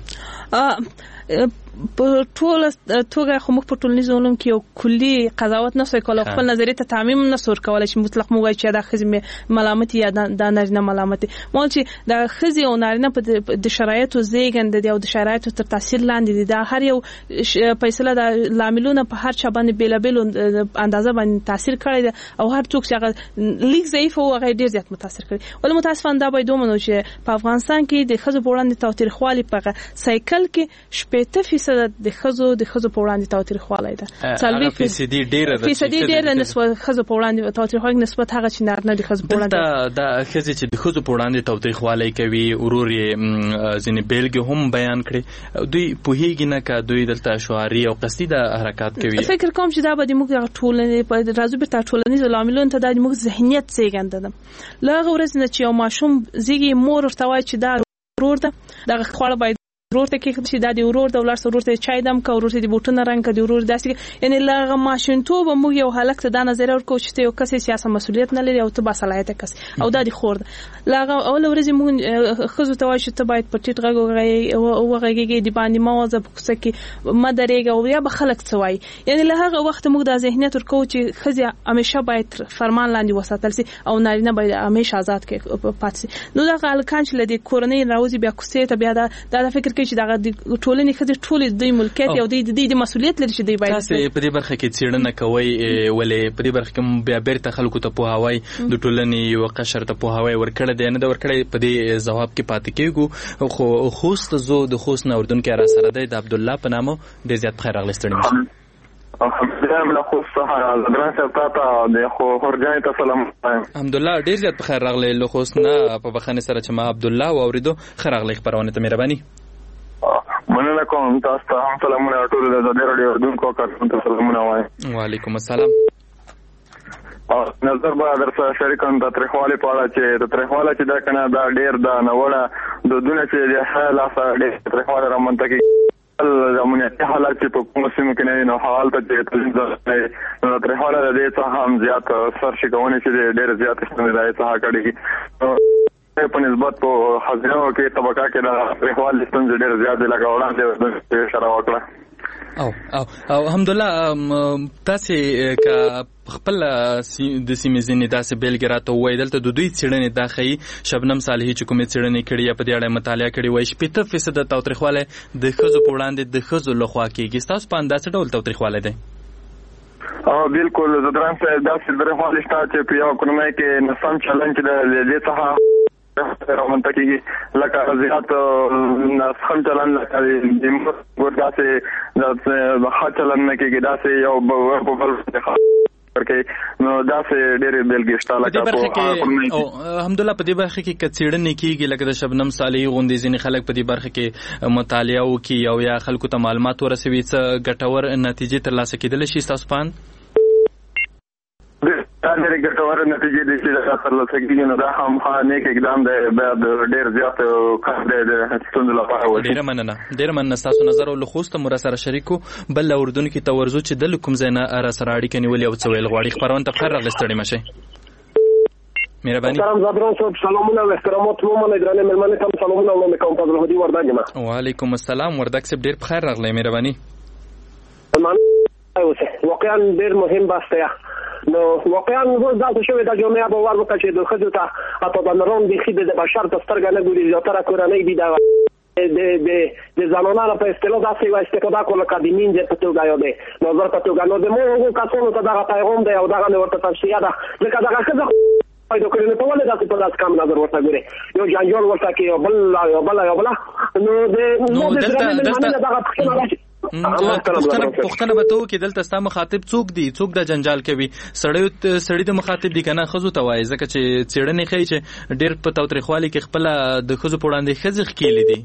په ټول توګه خو موږ په ټولنیز علوم کې یو کلی قضاوت نه سوی کولای خپل نظریه ته تعمیم نه سور کولای چې مطلق مو وایي چې دا خزم ملامت یا دا نارینه ملامت مول چې دا خزي او نارینه په د شرایطو زیږند دي او د شرایطو تر تاثیر لاندې دي دا هر یو فیصله د لاملونه په هر چا باندې بیلابل اندازه باندې تاثیر کړی دی او هر څوک چې هغه لیک ضعیف او هغه ډیر زیات متاثر کړي ول متاسفانه دا باید ومنو چې په افغانستان کې د خزو په وړاندې تاوتریخوالي په سایکل کې شپږ فیصد د خزو د خزو په وړاندې تاوتریخوالی ده څلوېښت فیصد ډیره ده فیصد ډیره نسبت خزو په وړاندې تاوتریخوالی نسبت هغه چې نارینه د خزو په وړاندې دا د خزې چې د خزو په وړاندې تاوتریخوالی کوي ورور یې ځینې بیلګې هم بیان کړي دوی پوهیږي نه که دوی دلته شعاري او قصدي د حرکات کوي فکر کوم چې دا به د موږ ټولنې په راځو به ټولنیز لاملونو ته د موږ ذهنیت زیږنده ده له هغه ورځې نه چې یو ماشوم زیږي مور ورته وایي چې دا ورور ده دغه خواړه باید ورور ته کې چې دا دی ورور د ولر سره ورور ته چای دم کا ورور ته د بوټونه رنگ کا دی ورور داسې یعنی لغه ماشینتوب موږ یو هلک ته دا نظر ورکو چې یو کس سیاسي مسؤلیت نه لري او ته با صلاحیت کس او دا دی خور لغه اول ورځ موږ خزو ته وایي چې ته باید په ټیټ غږ وغږیږي دی باندې موازه پکسه کې مدرېګه او یا به خلک څوای یعنی له هغه وخت موږ د ذهنیت ورکو چې خزي همیشه باید فرمان لاندې وساتل سي او نارینه باید همیشه آزاد کې پاتې نو دا الکان چې لدی کورنۍ راوځي بیا کوسه ته بیا دا فکر چې دا ټولنې خدي ټول د ملکیت او د د مسؤلیت لري چې دی باید تاسو په دې برخه کې څېړنه کوي ولې په دې برخه کې بیا بیرته خلکو ته پوهاوی د ټولنې یو قشر ته پوهاوی ورکړه دی نه دا ورکړی په دې جواب کې پاتې کېږو خو خوست زو د خوست نه اردن کې را سره دی د عبد الله په نامه ډېر زیات خیر راغلی ستړي مشه الحمدلله من خوست سهار درنه سپاته د خو خورجای ته سلام الحمدلله ډېر زیات خیر راغلی له خوست نه په بخښنې سره چې ما عبد الله واوریدو خیر راغلی خبرونه ته مهرباني مننه کوم تاسو ته هم سلامونه ټول د زړه رادیو اردوونکو کارکونکو ته سلامونه وایم وعلیکم السلام نظر به درته شریکم د تاریخوالي په اړه چې د تاریخواله چې دا کنه دا ډیر د نوړه د دونه چې د حاله ډیر تاریخواله رامنځته کی امنیتي حالات چې په کوم سیمه کې نه نو حواله ته تلل نو تر حواله د دې څخه هم زیات سر شي کوونه چې ډېر زیات ستونزې راځي څخه کړي په نسبت په حاضرو کې طبقه کې د حواله ستونزې ډېر زیات لګا وړاندې اشاره وکړه او او او الحمدلله تاسو کا خپل د سیمې ځینې داسې بیلګې راته ووایي دلته د دوی څېړنې دا ښیي شبنم صالحي چې کومې څېړنې کړي یا په دې اړه مطالعه کړې وایي شپېته فیصده تاوتریخوالی د ښځو په وړاندې د ښځو لخوا کېږي ستاسو په انداز څه ډول تاوتریخوالی دی او بالکل زدران صاحب داسې تاوتریخوالی شته چې په یوه کورنۍ کې ناسم چلن چې د دې څخه رامنځته کېږي لکه زیات ناسم چلن لکه داسې د ښه چلن نه کېږي داسې یو په بل ورکې نو دا سه ډېر بیلګې شته لکه او الحمدلله په دې برخه کې کڅېړنې کېږي لکه د شبنم صالحي غوندې ځینې خلک په دې برخه کې مطالعه وکړي او یا خلکو ته معلومات ورسوي څه ګټور نتیجې ترلاسه کېدلی شي ستاسو په اند دا ډېرې ګټورې نتیجې دي چې ترلاسه کېږي نو دا هم نیک اقدام دی باید ډېر زیات کار دی د ستونزو لپاره وشي ډېره مننه ډېره مننه ستاسو نظر او له خوست مو راسره شریک وو بل اردن کې ته ورځو چې د کوم ځای نه راسره اړیکه نیولې او څه ویل غواړي خپرونه ته بخیر راغلئ ستړي مه شئ مهرباني سلام زبران صاحب سلامونه و احترامات ومنئ درنې مېلمنې ته سلامونه وړاندې کوم فضل الهدي وردګ یم وعلیکم السلام وردګ صاحب ډېر بخیر راغلی مهرباني واقعا ډېر مهم بحث دی نو واقعا ورځ دا شوې د جمعه په ور وکړه چې د خځو ته اته د نورم د خېد د بشر د سترګې نه ګوري زیاتره کورنۍ دي دا د د د زنانه په اصطلاح داسې وایي استفاده کوله کدي مين په توګه یو دی نو ورته توګه نو د مو کسانو ته دا پیغام دی او دا نه ورته تفصیل ده ځکه دا خځه پیدا کړي نو په ولې داسې په داس کم نظر ورته ګوري یو جنجال ورته کې بل یو بل یو بل نو د نو دلته دغه پښتنه پښتنه به تو کې دلته ستا مخاطب څوک دي څوک د جنجال کوي سړی سړی د مخاطب دي کنه خزو ته وایي ځکه چې څېړنې ښیي چې ډېر په تاوتریخوالي کې خپل د خزو په وړاندې ښځې ښکېلې دي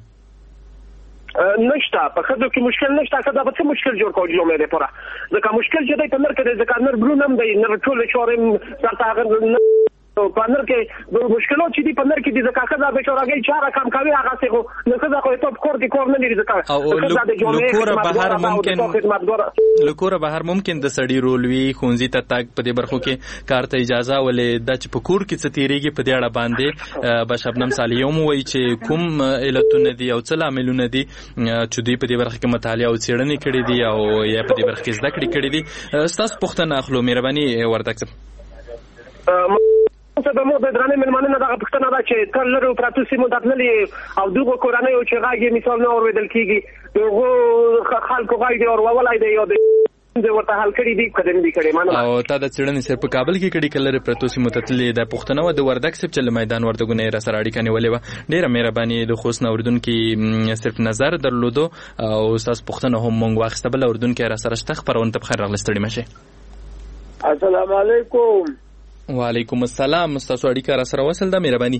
نشته په خزو کې مشکل نشته که دا به څه مشکل جوړ کوو جمعې دپاره ځکه مشکل چې دی په نر کې دی ځکه نر برون هم دی نر ټولې چارې درته هغه په نر کې د مشکلات چې دی په نر کې دي ځکه خزه بېچارهګۍ چاره کم کوي هغسې خو نو ښځه خو یې کور کې کور نه لري ځکه له کوره بهر ممکن له کوره بهر ممکن د سړي رول وي ښوونځي ته تګ په دې برخو کې کار ته اجازه ولې دا چې په کور کې څه تېرېږي په دې اړه باندې به شبنم صالحي هم ووایي چې کوم علتونه دي او څه لاملونه دي چې دوی په دې برخه کې مطالعه او څېړنې کړې دي او یا په دې برخه کې زده کړې کړې دي ستاسو پوښتنه اخلو مهرباني وردګ صاحب څه به مو د درنې مېلمنې نه دغه پوښتنه ده چې تر لرو پرتو سیمو ته تللې او دغو کورنیو چې غږ یې مثال نه اورېدل کېږي د هغو خلکو غږ دې اورولای دی یا د ورته حل کړي دي که دې کړي مننه او تا د څېړنې صرف په کابل کې کړي که لرې پرتو سیمو ته تللې دا پوښتنه وه د وردګ صاحب چې له میدان وردګو نه یې راسره اړیکه نیولې وه ډېره مهرباني د خوست نه اورېدونکي صرف نظر درلودو او ستاسو پوښتنه هم موږ واخیسته بل اورېدونکی راسره شته خپرونه ته بخیر راغلی ستړي مه شئ السلام علیکم وعلیکم السلام ستاسو اړیکه راسره وصل ده مهرباني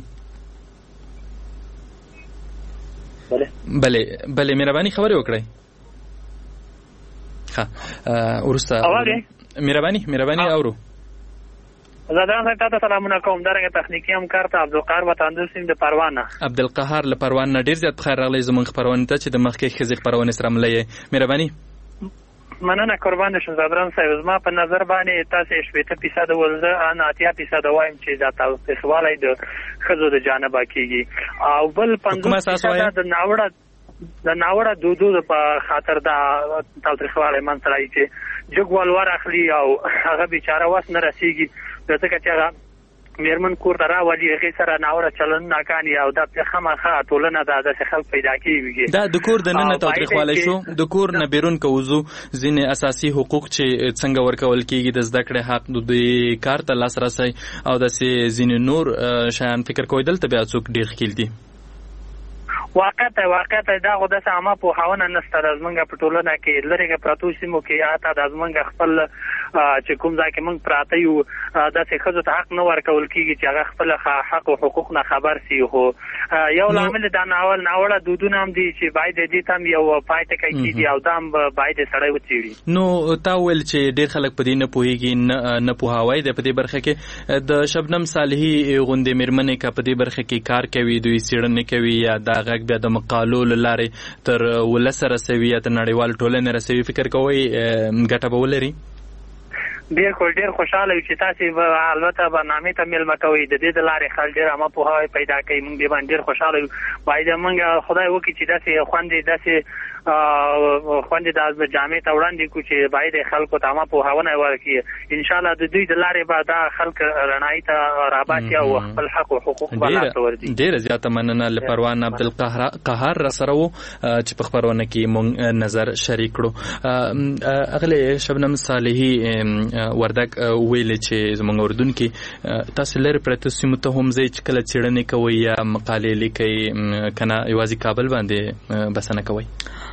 بله بله مهرباني خبرې وکړئ ښه وروسته مهرباني مهرباني اورو زادران صاحب تاسو سلامونه کوم درنګ تخنیکی همکار ته عبدالقهار وطندوس سیم د پروانه عبدالقهار له پروان نه ډېر زیات بخیر راغلی زموږ خپرونې ته چې د مخکې ښځې خپرونې سره مله یې مهرباني مننه قربان شم زادران صاحب زما په نظر باندې تاسو شپېته فیصد ولزه ان اتیا فیصد وایم چې دا تاوتریخوالی د ښځو د جانبه کېږي او بل پنځوس فیصد د ناوړه د ناوړه دودو په خاطر دا تاوتریخوالی منځته راځي چې جګوال ور اخلي او هغه بیچاره وس نه رسېږي ځکه چې هغه میرمن کور ته راولي هغې سره ناوړه چلنونه کاڼي او دا خامخا ټولنه ده داسې خلک پیدا کېږي دا د کور د ننه تاوتریخوالی شو د کور نه بیرون که وځو ځینې اساسي حقوق چې څنګه ورکول کېږي د زده کړې حق د دوی کار ته لاسرسی او داسې ځینې نور شیان فکر کوئ دلته بیا څوک ډېر ښکیل دي واقعیت واقعیت دا خو داسې عامه پوهاونه نشته د زمونږ په ټولنه کې لرې پرتو سیمو کې حتی د زمونږ خپل چې کوم ځای کې موږ پراته یو داسې ښځو ته حق نه ورکول کېږي چې هغه خپل حق او حقوق نه خبر سي خو یو لامل دا ناول ناوړه دودونه هم دي چې باید دې ته هم یو پای ټکی کېږي او دا هم باید سړی وڅېړي نو تا ویل چې ډېر خلک په دې نه پوهېږي نه پوهاوی دی په دې برخه کې د شبنم صالحي غوندې مېرمنې که په دې برخه کې کار کوي دوی څېړنې کوي یا دا غږ خلک بیا د مقالو لارې تر ولس رسوي یا تر نړیوال ټولنې رسوي، فکر کوئ ګټه به ولري؟ ډیر خو ډیر خوشاله یو چې تاسو البته برنامه ته ملمه کوي د دې د لارې خلک ډیر عامه پوهاوی پیدا کوي. موږ به باندې ډیر خوشاله یو. باید موږ خدای وکړي چې داسې خوندې داسې خوندې د جامع ته وړاندې کو چې باید خلکو ته عامه پوهاونه ورکړي. ان شاء الله د دوی د لارې به دا خلک رڼایي ته راباسي او خپل حق او حقوق باندې ورځي. ډیر زیاته مننه له پروان عبدالقهار را سره وو چې په خبرونه کې مونږ نظر شریک کړو. اغله شبنم صالحی وردک ویل چې زمونږ اردن کې تاسو لري پرته سیمه ته هم ځای چې کله چیرنې کوي یا مقالې لیکي کنه یوازې کابل باندې بسنه کوي؟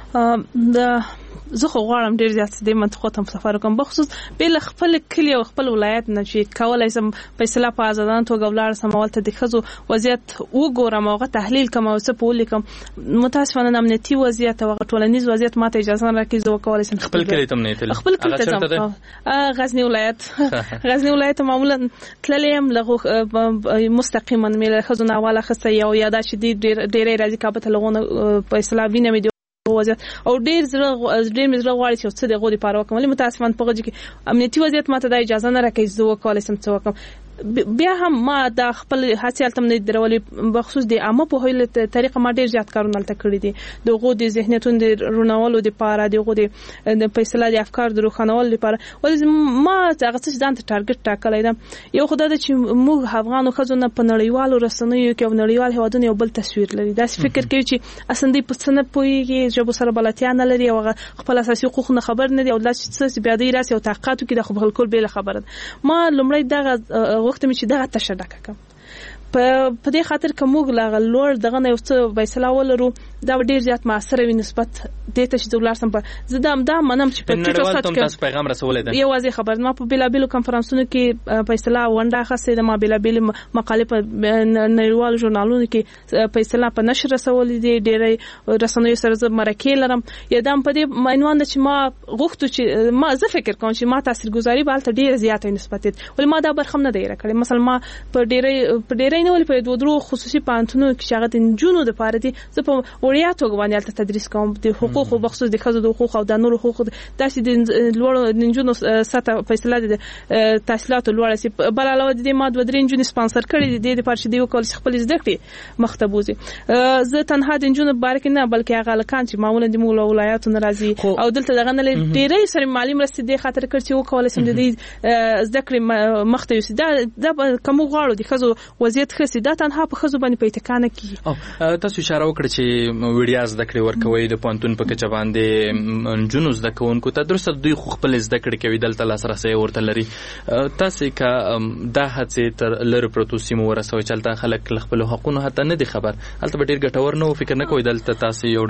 د زه خو غواړم ډیر زیات د منطقو ته سفر وکم، بخصوص بل خپل کلی او خپل ولایت نه چې کولای سم فیصله په آزادانه توګه ولاړ سم ولته د خزو وضعیت وګورم او تحلیل کوم او څه په لیکم. متاسفانه امنیتي وضعیت او ټولنیز وضعیت ماته اجازه نه راکړي زه وکولای سم خپل کلی ته نه تل خپل کلی ته غزنی ولایت غزنی ولایت معمولا تللیم لغه مستقیما مې خزو نه والا خسته یو یاده شدید ډیر ډیر راځي کابه لغونه فیصله وینم وضعیت او ډیر زړه ډیر مزړه غواړي چې څه دغه لپاره وکم. ولی متاسفانه په غوږ کې امنیتي وضعیت ماته د اجازه نه راکړي زه وکولای سم څه وکم. بیا هم ما د خپل حاصل تم نه درولې بخصوص د عامه په هیله طریقه ما ډیر زیات کارونه تل کړی دي دغه د ذهنیتون د رونولو د پاره دغه د فیصله د افکار د روخانول لپاره ولې ما هغه څه ځان ته ټارګټ ټاکلای دا یو خدای د چې موږ افغانو خزونه په نړیوالو رسنیو کې او نړیوال هوادونو یو بل تصویر لري. دا فکر کوي چې اسندې په څه نه پويږي چې سره بلاتیا نه لري او خپل اساسي حقوق نه خبر نه دی او د څه بیا دی راسي او تحقیقاتو کې د خپل کول به خبره. ما لمړی دغه وخت می چې دغه تشدک کوم په دې خاطر کومګ لا لوړ دغه نه یو څه فیصله ولرو دا ډیر زیات موثر وي نسبت د ته چې دولار سم په زدام دا منم چې په ټیټو سات کې تاسو پیغام رسولې ده یو واضح خبر ما په بلابل کنفرانسونو کې فیصله ونده خاصه د ما بلابل مقاله په نړیوال ژورنالونو کې فیصله په نشر رسولې دي ډېر رسنیو سره مرکه لرم یادم په دې معنوان چې ما غوښتو چې ما زه فکر کوم چې ما تاثیرګذاري بالته ډیر زیاته نسبت ول ما دا برخم نه دی راکړی. مثلا ما په ډېر په ډېر نه ول په دوه درو خصوصي پانتونو کې شغه د جنونو د پاره دي زه په وړیا توګه باندې الته تدریس کوم د حقوق او بخصوص د خزو د حقوق او د نور حقوق داسې د لوړ د جنونو ساته فیصله د تحصیلات لوړ سي بل علاوه د ما د درین جن سپانسر کړی دي د پارش دی وکول خپل زده کړي مختبوزي زه تنها د جنونو بارک نه بلکې هغه لکان چې معمولا د مولا ولایتونو ناراضي او دلته دغه نه ډیرې سره مالی مرستې د خاطر کړ چې وکول سم د دې زده کړې مختوي دا د کوم غواړو د خزو وضعیت خسي دا تنها په خزو باندې پیټکانه کی. او تاسو اشاره وکړه چې ویډیو زده کړې ورکوي د پونتون په کچ باندې جنوز د کوونکو ته درسته دوی خو خپل زده کړې کوي دلته لاسرسي ورته لري. تاسو کا دا هڅه تر لری پروتوسیمو ورسوي چلته خلک خپل حقوقونه حتی نه دي خبر هلته ډیر ګټور نه فکر نه کوي دلته تاسو یو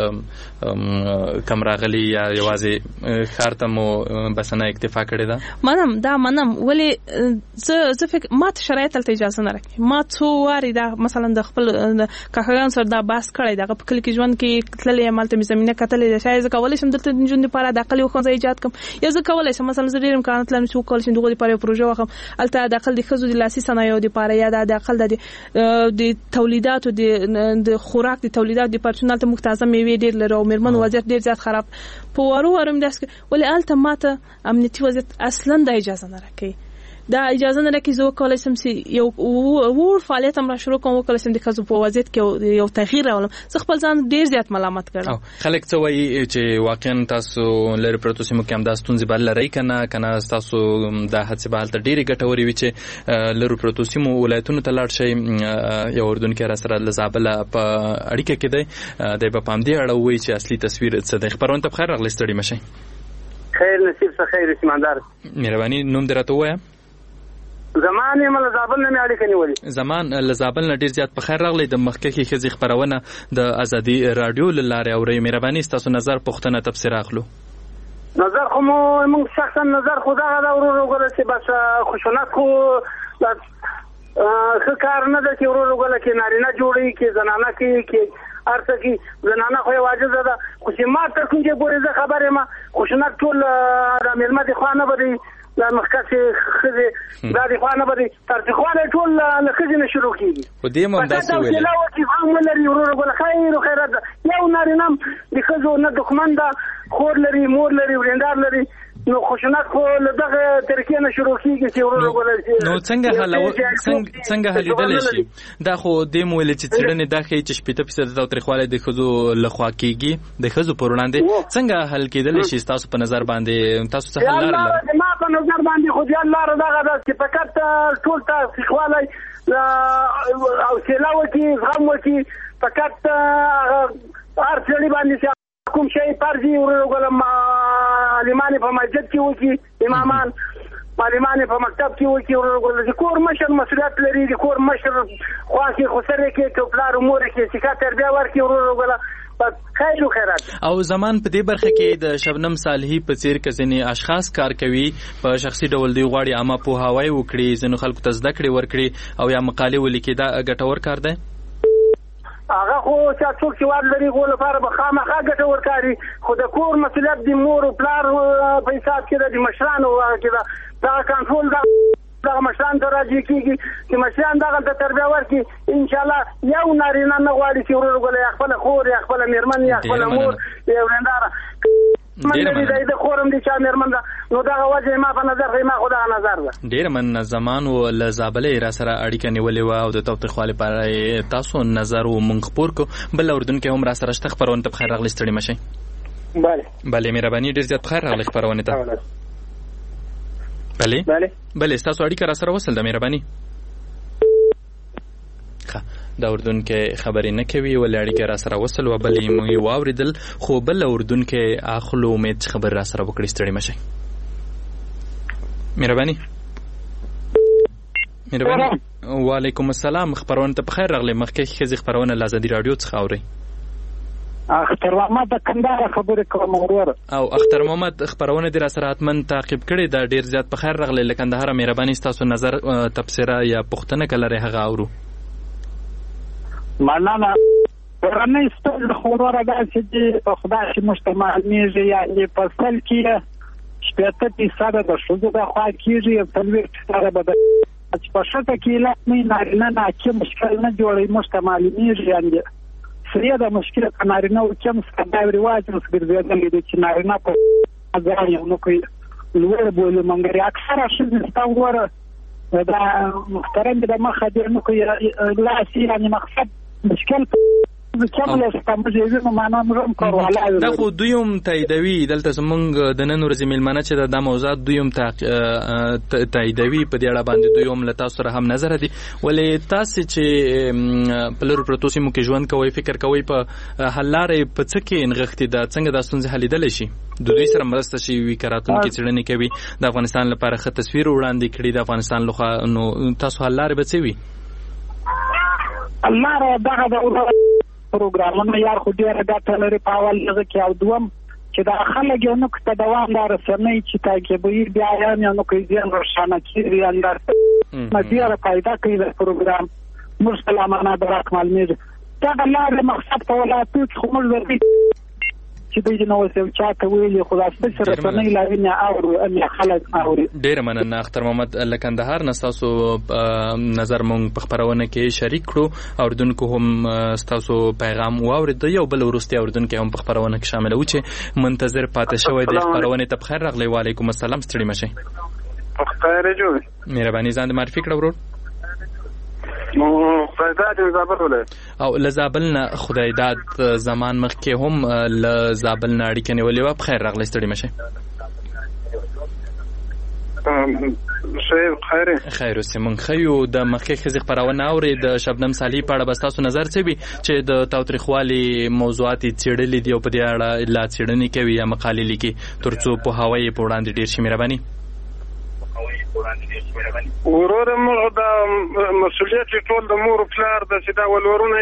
ډول کم راغلي یا یوازې خارتمو بسنه اکتفا کړی دا منم دا منم ولی زه زه فکر ما ته شرایط ته اجازه نه راکړي. ما څو واری دا مثلا د خپل کاکاګان سره دا باس کړی دا په کلی کې ژوند کې تللې مالته می زمينه کتلې شاید کولای شم دلته د ژوند لپاره د عقل یو خنځه ایجاد کوم یا زه کولای شم مثلا زه ډیرم کارت لم چې کول شم دغه لپاره پروژه وخم الته د عقل د خزو د لاسي صنایع د لپاره یا د عقل د د تولیدات او د خوراک د تولیدات د پرسونل ته مختازه میوه ډیر لرو مرمن وضعیت ډیر زیات خراب په ورو ورم داس ولې الته ماته امنیتي وضعیت اصلا د اجازه نه راکړي دا اجازه نه راکړي زه کولای شم چې یو ور فعالیت هم را شروع کوم کولای شم د خزو په وضعیت کې یو تغییر راولم زه خپل ځان ډیر زیات ملامت کړم. خلک څه وایي چې واقعا تاسو لری پروتوسیمو کې هم د ستونزې بل لري کنه کنه تاسو د هڅه به حالت ډیره ګټوري وي چې لری پروتوسیمو ولایتونو ته لاړ شي یو اردن کې را سره لزابل په اړیکه کې دی د په پام دی اړه وایي چې اصلي تصویر څه دی. خبرونه ته بخیر راغلی ستړي مشي خیر نصیب څه خیر سیماندار مهرباني نوم درته وایم زمان یې مل زابل نه اړیکه نیولې زمان لزابل نه ډیر زیات په خیر راغلی د مخکې کې خزي خبرونه د ازادي رادیو لاره اوري مهرباني تاسو نظر پښتنه تفسیر اخلو نظر خو مو شخصا نظر خدا غدا ورو وګړه چې بس خوشونات خو خو کار نه د چې ورو وګړه کې نارینه جوړي کې زنانه کې کې ارته کې زنانه خو واجب ده خو چې ما تر کوم چې ګورې زه خبره ما خوشونات ټول د ملمه دي خو نه بدی لا مخکې خزه دا دی خو نه بدی تر ځخوانه ټول لخزه نه شروع کیږي خو دې مونږ داسې ویل دا چې هم ولري ورور ګل خیر خیرات یو نارینه د ښځو نه دښمن ده خور لري مور لري ورندار لري نو خوشناک خو له دغه طریقې نه شروع کیږي چې ورور ګل نو څنګه حل څنګه حلیدلی شي دا خو دې مو ویل چې څېړنې دا ښیي چې شپېته فیصده تاوتریخوالی د ښځو لخوا کیږي د ښځو پر وړاندې څنګه حل کېدلی شي ستاسو په نظر باندې تاسو څه حل لاره لرئ؟ ما په نظر باندې خو د لاره دغه ده چې فقط ټول تاوتریخوالی حوصله وکړي زغم وکړي فقط هر سړي باندې کوم شی فرضي ورغله معلمان په مسجد کې وکي امامان معلمان په مکتب کې وکي ورغله د کور مشر مسؤلیت لري د کور مشر خاصي خسره کې کپلار امور کې چې تربیه ورکړي ورغله خیر او خیرات او زمان په دې برخه کې د شبنم صالحي په څیر کزنې اشخاص کار کوي په شخصي ډول دی غواړي عامه پوهاوی وکړي ځینو خلکو ته زده کړې ورکړي او یا مقالې ولیکي دا ګټور کار دی هغه خو چې څوک چې واد لري غو لپاره به خامخا ګټه ورکاري خو د کور مسؤلیت د مور او پلار په حساب کې د مشرانو کې دا کنټرول دا دغه مشران ته راځي کېږي چې مشران دغه ته تربیه ورکړي انشاءالله یو نارینه نه غواړي چې ورور ګله یا خپله خور یا خپله مېرمن یا خپله مور یا ورنداره منځري د خورم دي چې مېرمن ده نو دغه وجه ما په نظر ما خو دغه نظر ده ډېره مننه زمان و له زابلې را سره اړیکه نیولې وه او د تاوتریخوالي په اړه تاسو نظر و مونږ خپور کړو بل اردونکي هم را سره شته خپرونې ته بخیر راغلي ستړي مه شئ بله بله مهرباني ډېر زیات بخیر راغلي خپرونې ته بله بله بله ستاسو اړیکه را سره وصل ده مهرباني ښه دا اردونکي خبرې نه کوي ولې اړیکه را سره وصل و بلې موږ یې واورېدل خو بل اردونکي اخلو امید چې خبرې را سره وکړي ستړي مه شئ مهرباني مهرباني وعلیکم السلام خبرونه ته بخیر راغلی مخکې ښځې خبرونه له ازادي راډیو څخه اورئ اختر محمد د کندهار خبرې کوم ورور او اختر محمد خبرونه دې را سره حتمن تعقیب کړي دا ډېر زیات بخیر راغلی له کندهاره مهرباني ستاسو نظر تبصره یا پوښتنه که لرئ هغه اورو مننه ورنۍ ستاسو خو وروره داسې چې خدای چې موږ ته معلومېږي یعنې په سل کې شپېته فیصده د ښځو د خوا کېږي او څلوېښت فیصده به د چې په ښځه کې لکمې نارینه ناکې مشکل نه جوړوي موږ ته معلومېږي یعنې سرې د مشکل که نارینه وکم ساده رواج اوس ګرځېدلی دی چې نارینه په ځان یو نه کوي لوړ بولي مګر اکثره ښځې ستا وروره دا محترم د مخه دې نه کوي لاسي یعنې مقصد مشکل دا خو دویم تاییدوي دلته زمونږ د نن ورځې میلمانه چې دا موضوعات دویم تاییدوي په دې اړه باندې دویم له تاسو سره هم نظره دي ولې تاسې چې په لرو پرتو سیمو کې ژوند کوئ فکر کوئ په حل لارې په څه کې نغښتې ده څنګه دا ستونزې حلیدلی شي د دوی سره مرسته شوي که راتلونکي څېړنې کوي د افغانستان لپاره ښه تصویر وړاندې کړي د افغانستان لخوا نو تاسو حل لارې به څه وي الله را دغه د پروګرامونه یار خو ډېره ګټه لري په اول هغه کې او دوم چې دا خلک یو نو ته دوامدار رسنۍ چې تعقیبوي بیا یې نو کوي ځان روښانه کړي اندر مزیره پیدا کوي د پروګرام موږ سلامانه درک معلومه دا د لارې مقصد په ولایتو کې خو موږ ورته چې دوی نو څه چاته ویلي خلاص د رسنۍ لاوینه او ان خلک اوري ډېر مننه اختر محمد لکندهار نستاسو نظر مونږ په خبرونه کې شریک کړو اوردونکو هم ستاسو پیغام واورید یو بل ورستي اوردونکو هم په خبرونه کې شامل و چې منتظر پاتې شوی د خبرونه ته بخیر راغلی وعلیکم السلام ستړي مشه خیر جوړ مهرباني ځان معرفي کړو ورور نو فیضات زابل ولې او لزابل نه خدای داد زمان مخکې هم لزابل نه اړیکه نیولې و بخیر راغلی ستړي مشه شی خیر خیر اوسې مونږ خیو د مخکې ښځې خپرونه اورې د شبنم صالحي په اړه به ستاسو نظر څه وي چې د تاوتریخوالي موضوعات یې څېړلي دي او په دې اړه لا څېړنې کوي یا مقالې لیکي تر څو پوهاوی یې په وړاندې ډېر شي مهرباني ورور موږ د مسؤلیت ټول د مور او پلار د چې دا ولورونه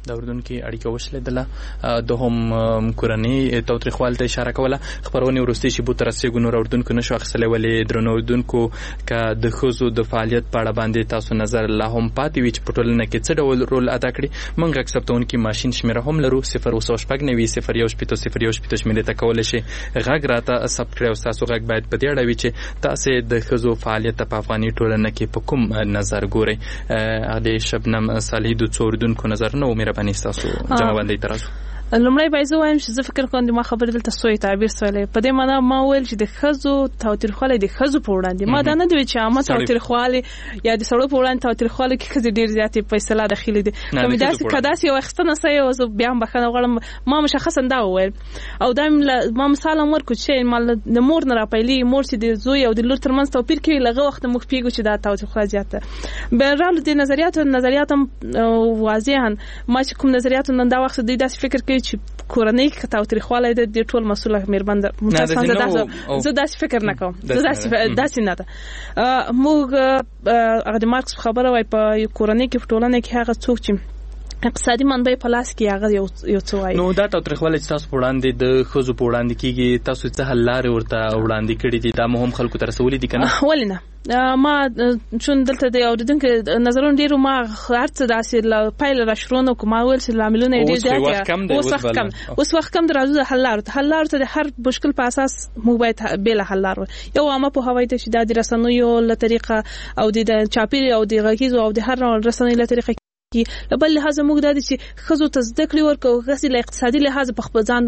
د اردن کې اړیکه وشلیدله د هم کورنۍ تاوتریخوالي ته اشاره کوله. خبرونه ورستي شي بو تر رسېږي نور اردوونکو نشو اخیستلی ولې درنو اردوونکو که د ښځو د فعالیت په اړه باندې تاسو نظر لا هم پاتې وي چې په ټولنه کې څه ډول رول ادا کړي. موږ غږ ثبتونکي ماشین شمېره هم لرو صفر اوه سوه شپږ نوي صفر یو شپېته صفر یو شپېته شمېرې ته کولی شي غږ راته ثبت کړئ او ستاسو غږ باید په دې اړه وي چې تاسې د ښځو فعالیت ته په افغاني ټولنه کې په کوم نظر ګورئ. هغې شبنم صالحي د څو اردوونکو نظرونه و مهرباني ستاسو جمع بندۍ ته راځو. لومړی باید زه وایم چې زه فکر کوم د ما خبرې دلته سوی تعبیر سولی په دې معنا ما ویل چې د ښځو تاوتریخوالی د ښځو په وړاندې ما دا نه دی چې عامه تاوتریخوالی یا د سړو په وړاندې تاوتریخوالی کې ښځې ډېر زیاتې په اصطلاح داخلي دي. که مې داسې که داسې یو اخیستنه سوی وه زه بیا هم بښنه غواړم. ما مشخصا دا وویل او دا ما مثال هم ورکړو چې ما د مور نه راپیلېږي مور چې د زوی او د لور تر منځ توپیر کوي له هغه وخته موږ پوهېږو چې دا تاوتریخوالی زیات ده. بهرحال د نظریاتو نظریات هم واضحا ما چې کوم نظریاتو نن دا وخت دوی داسې فکر کوي چې کورنۍ کې تاوتریخوالی د دې ټول مسؤله مېرمن ده. متاسفانه دا زه داسې فکر نه کوم. زه داسې داسې نه ده. موږ هغه د مارکس خبره وای په کورنۍ کې په ټولنه کې هغه څوک چې اقتصادي منبع په لاس کې هغه یو یو څه وایي. نو دا تاوتریخوالی چې تاسو په وړاندې د ښځو په وړاندې کېږي تاسو څه حل لارې ورته وړاندې کړي دي دا مو هم خلکو ته رسولي دي که نه؟ ولې نه ما چون دلته د اورېدونکو نظرونه ډېر ما هر څه داسې له پیله را شروع نه کړو. ما ویل چې لاملونه یې ډېر زیات دي. اوس وخت کم اوس وخت کم د راځو د حل لارو حل لارو ته د هر مشکل په اساس موږ باید بېله حل لار یو عامه پوهاوی ته چې دا د رسنیو له طریقه او د چاپېریال او د غږیزو او د هر ډول رسنیو له طریقه له بل لحاظ موږ دا دي چې ښځو ته زده کړې ورکړو هغسې له اقتصادي لحاظ په خپل ځان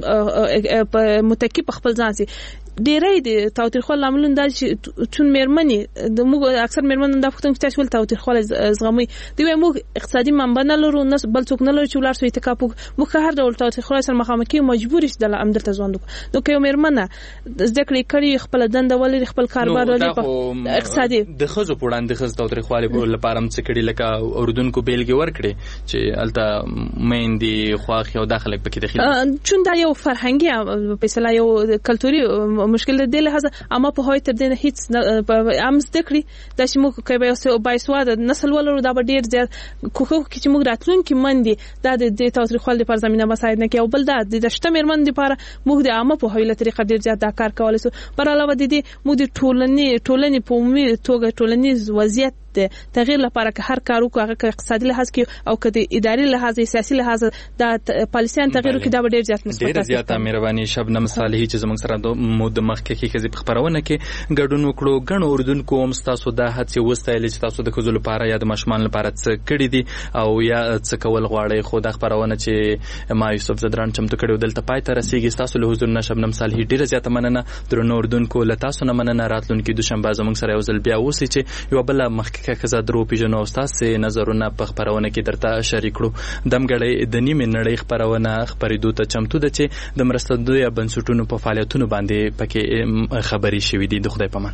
متکي په خپل ځان سي. ډېری د تاوتریخوالي لاملونه دا چې چون مېرمنې د موږ اکثر مېرمنو دا پوښتنه کوي تاسو ولې تاوتریخوالی زغمئ. دوی وایي موږ اقتصادي منبع نه لرو نه بل څوک نه لرو چې ولاړ سو اعتکاف وکړو. موږ که هر ډول تاوتریخوالي سره مخامخ کېږو مجبور یو چې همدلته ژوند وکړو. نو که یو مېرمنه زده کړې کړي خپله دنده ولري خپل کاروبار ولري په اقتصادي د ښځو په وړاندې ښځو تاوتریخوالي لپاره هم څه کړي لکه اردوونکو بېلګې ورکړي چې هلته میندې خواښې او دا خلک پکې دخیل چون دا یو فرهنګي په اصطلاح یو کلتوري مشکل دی. دې لحاظ اما په هوی تر دې نه هیڅ ام زده کړي دا چې موږ که به باسواده نسل ولرو دا به ډېر زیات کوښښ وکړي چې موږ راتلونکي میندې دا د دې تاوتریخوالي لپاره زمینه مساعد نه کړي. او بل دا د شته مېرمنو لپاره موږ د عامه پوهاوي له طریقه ډېر زیات دا کار کولی سو. بر علاوه د دې موږ د ټولنې ټولنې په عمومي توګه ټولنیز وضعیت د تغییر لپاره که هر کار وکړو هغه که اقتصادي لحاظ کې او که د اداري لحاظ سیاسي لحاظ د پالیسیان تغییر وکړي دا به ډېر زیات مثبت ډېره زیاته مهرباني شبنم صالحي چې زموږ سره مو د مخکې کې ښځې په خپرونه کې ګډون وکړو. ګڼو اردوونکو هم ستاسو دا هڅې وستایلې چې تاسو د ښځو لپاره یا د ماشومانو لپاره څه کړي دي او یا څه کول غواړئ. خو دا خپرونه چې ما یوسف زدران چمتو کړې دلته پای ته رسېږي. ستاسو له حضور نه شبنم صالحي ډېره زیاته مننه. درنو اردوونکو له تاسو نه مننه. راتلونکي دوشنبه زموږ سره یو ځل بیا اوسئ چې یوه بله مخکښه ښځه درو نو تاسو نظرونه په خبرونه کې درته شریک کړو. دمګړی د نیمه نړۍ خبرونه خبرېدو ته چمتو ده چې د مرستندویه بنسټونو په فعالیتونو باندې پکې خبري شوې دي. د خدای پامان.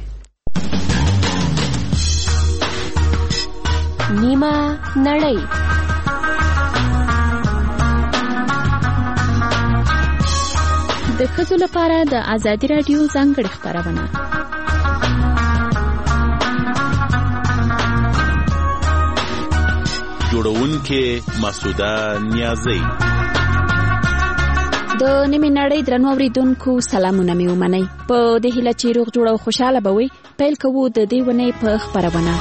نیمه نړۍ د ښځو لپاره د ازادي رادیو ځانګړې خبرونه. جوړونکې مسعوده نیازی. د نیمه نړۍ درنو اوریدونکو سلامونه مې ومنئ. په دې هیله چې روغ جوړ او خوشاله به وئ پیل کوو د دې ونې په خبرونه.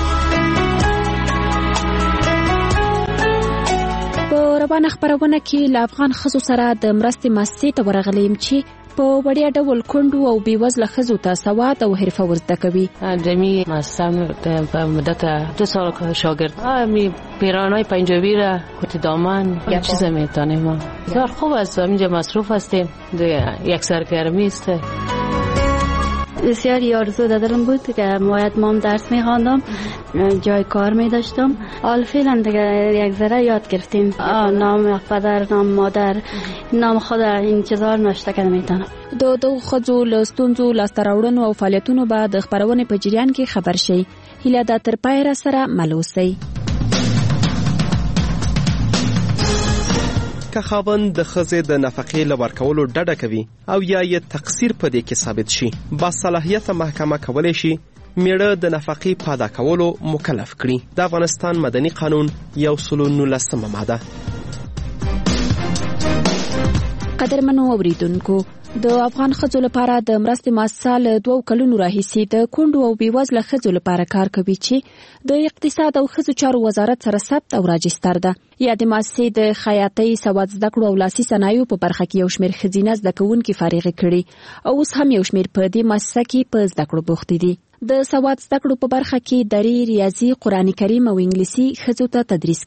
په روانه خبرونه کې له افغان ښځو سره د مرستې مؤسسې ته ورغلیم چې په وړیا ډول کونډو او بیوزله ښځو ته سواد او حرفه ورزده کوي. دمی مؤسسه په مدت دو سال شاگرد می پیرانای پنجابی را کت دامن یک چیز میتونیم. ما بسیار خوب است. اینجا مصروف هستیم. یک سرگرمی است. بسیاری آرزو دارم بود که باید مام درس میخواندم جای کار میداشتم. حال فعلا دیگه یک ذره یاد گرفتیم. نام پدر نام مادر نام خود این چیزا نوشته کړم میتونم. د دوه خځو له ستونزو لاسته راوړنو او فعالیتونو به د خبرونې په جریان کې خبر شي. هیله ده تر پای را سره مل اوسئ. که خاوند د ښځې د نفقې له ورکولو ډډه کوي او یا یې تقصیر په دې کې ثابت شي با صلاحیته محکمه کولی شي میړه د نفقې په ادا کولو مکلف کړي. د افغانستان مدني قانون یو سل او نولسمه ماده. قدرمنو اوریدونکو د افغان ښځو لپاره د مرستې مؤسسه له دوو کلونو راهیسې د کونډو او بېوزله ښځو لپاره کار کوي چې د اقتصاد او ښځو چارو وزارت سره ثبت او راجستر ده. یا د مؤسسې د خیاطۍ، سواد زده کړو او لاسي صنایعو په برخه کې یو شمېر ښځینه زده کوونکي فارغې کړي او اوس هم یو شمېر په دې مؤسسه کې په زده کړو بوختې دي. د سواد زده کړو په برخه کې دري، ریاضي، قرآن کریم او انګلیسي ښځو ته تدریس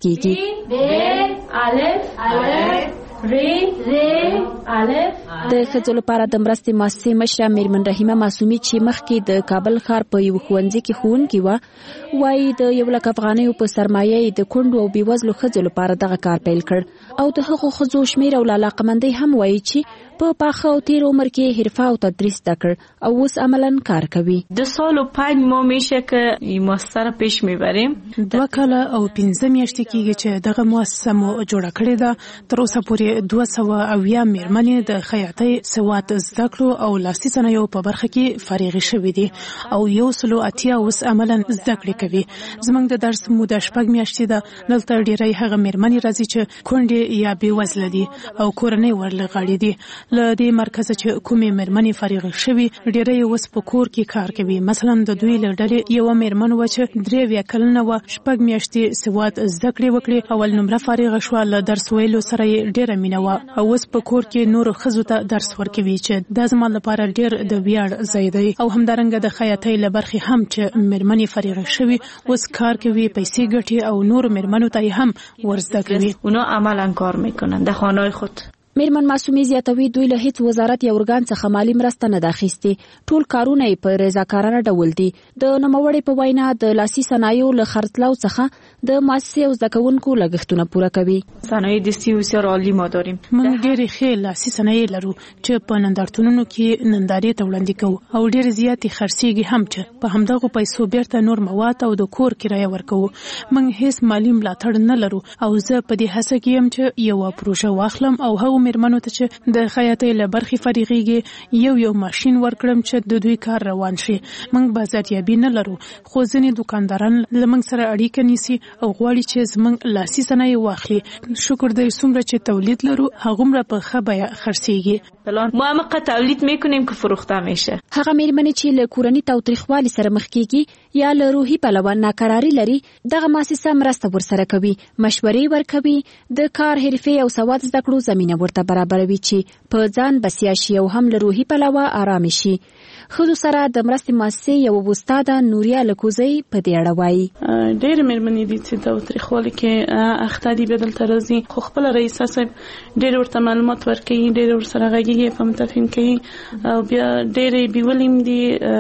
کیږي. الف الف ری ری الف د ښځو لپاره د مرستې مؤسسې مشره میرمن رحیمه معصومي چې مخکې د کابل ښار په یو ښوونځي کې ښوونکې وه، وایي د یو لک افغانیو په سرمایه یې د کونډو او بېوزلو ښځو لپاره دغه کار پیل کړ او د هغو ښځو شمېر او له علاقمندۍ هم وایي چې په پاخه او تیر عمر کې حرفه او تدریس زده کړ او اوس عملاً کار کوي. دو سال و پنج ماه میشه که این مؤسسه رو پیش میبریم. دوه کاله او پنځه میاشتې کېږي چې دغه مؤسسه مو جوړه کړې ده. تر اوسه پورې دوه سوه اویا میرمنې د خیاطۍ، سواد زده کړو او لاسي صنایعو په برخه کې فارغې شوې دي او یو سلو اتیا اوس عملاً زده کړې کوي. زموږ د درس موده شپږ میاشتې ده. دلته ډېری هغه میرمنې راځي چې کونډې یا بېوزله دي او کورنۍ ورلغاړې دي. له دې مرکزه چې کومې میرمنې فارغې شوي ډېری اوس په کور کې کار کوي. مثلا د دوی له ډلې یوه میرمن وه چې درې اویا کلنه وه، شپږ میاشتې سواد زده کړې وکړې. اول نمره فارغه شوه، له درس ویلو سره یې ډېره مینه وه او اوس په کور کې نورو ښځو ته درس ورکوي چې دا زما لپاره ډېر د ویاړ ځای دی. او همدارنګه د خیاطۍ له برخې هم چې میرمنې فارغې شوي اوس کار کوي، پیسې ګټي او نورو میرمنو ته یې هم ورزده کوي. اونا عملاً کار میکنن در خانه‌های خود. میرمن معصومي زیاتوي دوی له هیڅ وزارت یا ارګان څخه مالی مرسته نه ده اخیستې. ټول کارونه یې په رضاکارانه ډول دي. د نوموړې په وینا د لاسي صنایعو له خرڅلاو څخه د مؤسسې او زده کوونکو لګښتونه پوره کوي. صنایع دستي بسیار عالی ما داریم. موږ ډېرې ښې لاسي صنایع لرو چې په نندارتونونو کې نندارې ته وړاندې کوو او ډېرې زیاتې خرڅېږي هم چې په همدغو پیسو بیرته نور مواد او د کور کرایه ورکوو. موږ هیڅ مالی ملاتړ نه لرو او زه په دې هڅه کې یم چې یوه پروژه واخلم او هغو میرمنو ته چې د خیاطۍ له برخې فارغېږي یو یو ماشین ورکړم چې د دوی کار روان شي. موږ بازاریابي نه لرو، خو ځینې دوکانداران له موږ سره اړیکه نیسي او غواړي چې زموږ لاسي صنایع واخلي. شکر دی څومره چې تولید لرو هغومره په ښه بیه خرڅېږي. ما موقع تولید میکنیم که فروخته میشه. هغه میرمنې چې له کورني تاوتریخوالي سره مخ کېږي یا له روحي پلوه ناکراري لري، دغه مؤسسه مرسته ورسره کوي، مشورې ورکوي، د کار، حرفې او سواد زده کړو زمینه ورته برابروي چې په ځان بسیا شي او هم له روحي پلوه آرام شي. ښځو سره د مرستې مؤسسې یوه استاده نوریا لکوزۍ په دې اړه وایي. ډېرې میرمنې دي چې د تاوتریخوالي کې اخته دي، بیا دلته راځي، خو خپله رئیسه صاحب ډېرې ورته معلومات ورکوي، ډېرې ورسره غږېږي، په متفهم کوي او بیا ډېرې بیولې هم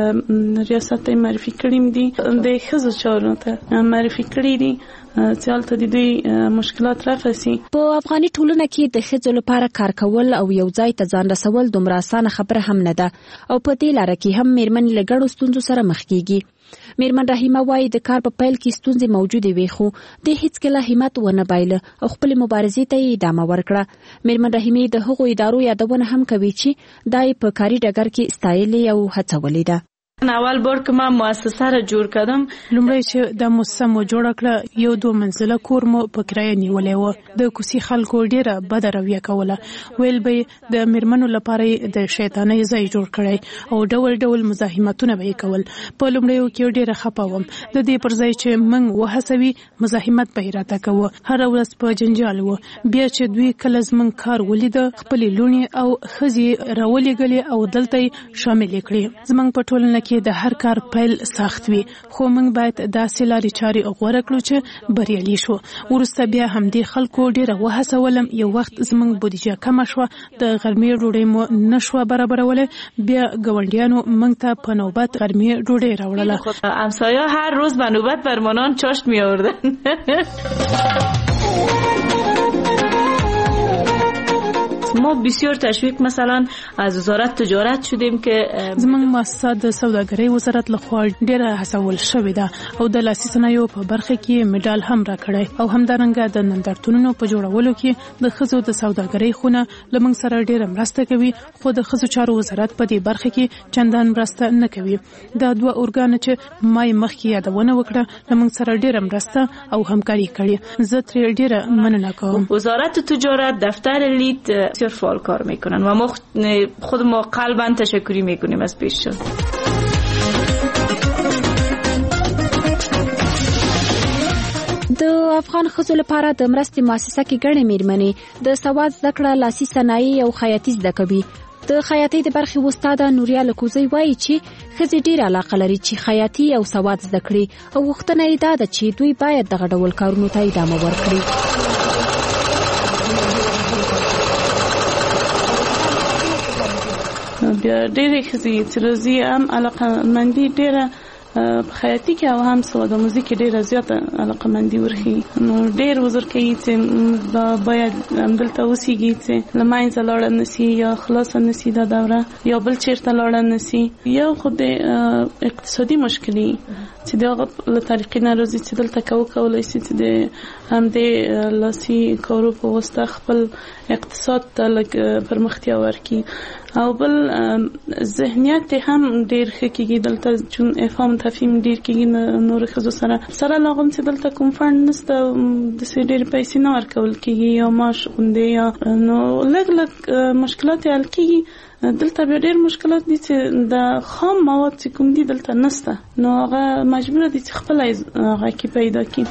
دي، ریاست ته معرفي کړي هم دي، د ښځو چارو ته معرفي کړي دي چې هلته د دوی مشکلات رفع شي. په افغاني ټولنه کې د ښځو لپاره کار کول او یو ځای ته ځان رسول دومره اسانه خبره هم نه ده او په دې لاره کې هم میرمنې له ګډو ستونزو سره مخ کېږي. میرمن رحیمه وایي د کار په پیل کې ستونزې موجودې وي خو د هیڅکله همت ونه بایله او خپلې مبارزې ته یې ادامه ورکړه. میرمن رحیمې د هغو ادارو یادونه هم کوي چې دا یې په کاري ډګر کې ستایلې او هڅولې ده. اول بار که من مؤسسه را جوړ کړم، لومړی چې د مؤسسه مو جوړه کړه یو دوه منزله کور مو په کرایه نیولی و. د کوڅې خلکو ډېره بده رویه کوله، ویل به د میرمنو لپاره د شیطانۍ ځای جوړ کړی او ډول ډول مزاحمتونه به یې کول. په لومړیو کې ډېره خفه وم، د دې پر ځای چې موږ وهڅوي مزاحمت به یې راته کوه، هره ورځ په جنجال و. بیا چې دوی کله زموږ کار ولیده، خپلې لوڼې او ښځې راولېږلې او دلته یې شاملې کړې. زموږ په ټولنه کې د هر کار پیل سخت وي، خو موږ باید داسې لارې چارې غوره کړو چې بریالي شو. وروسته بیا همدې خلکو ډېره وهڅولم. یو وخت زموږ بودیجه کمه شوه، د غرمې ډوډۍ مو نه شوه برابرولی، بیا ګاونډیانو موږ ته په نوبت غرمې ډوډۍ راوړله. همسایه هر روز به نوبت برمانان چاشت می آوردن. ما بسیار تشویق مثلا از وزارت تجارت شدیم که زموږ مؤسسه د سوداګرۍ وزارت لخوا ډېره هڅول شوې ده او د لاسي صنایعو په برخه کې مډال هم راکړی او همدارنګه د نندارتونونو په جوړولو کې د ښځو د سوداګرۍ خونه له موږ سره ډېره مرسته کوي، خو د ښځو چارو وزارت په دې برخه کې چندان مرسته نه کوي. دا دوه ارګان چې ما یې مخکې یادونه وکړه له موږ سره ډېره مرسته او همکاري کړې، زه ترې ډېره مننه کوم. وزارت تجارت دفتر لید فعال کار میکنن و ما خود ما قلبا تشکری میکنیم از پیششون. د افغان ښځو لپاره د مرستې مؤسسه کې ګڼې میرمنې د سواد زده کړه، لاسي صنایع او خیاطي زده کوي. د خیاطۍ د برخې استاده نوریا لکوزی وایي چې ښځې ډېره علاقه لري چې خیاطي او سواد زده کړي او غوښتنه یې دا ده چې دوی باید دغه ډول کارونو ته ادامه ورکړي. بیا ډېرې ښځې چې راځي هم علاقه مندي ډېره په خیاطي کې او هم سواد موزیک کې ډېره زیاته علاقه مندي ورخي. نو ډېر وزر کوي چې باید دلته اوسېږي چې له منځه لاړه نشي یا خلاصه نشي دا دوره یا بل چېرته لاړه نشي. یا خو د اقتصادي مشکلې چې د هغه له طریقې نه راځي چې دلته که وکولی شي چې د همدې لاسي کارو په واسطه خپل اقتصاد ته لږ پرمختیا ورکړي. او بل ذهنیت هم ډېر ښه کېږي دلته چون افهام تفهیم ډېر کېږي نورو ښځو سره سره لاغم چې دلته کوم فنډ نشته داسې ډېرې پیسې نه ورکول کېږي یا معاش غوندې یا نو لږ لږ مشکلات یې حل کېږي. دلته بیا ډېر مشکلات دي چې د خام مواد چې کوم دي دلته نشته نو هغه مجبوره دي چې خپله هغه کې پیدا کړي.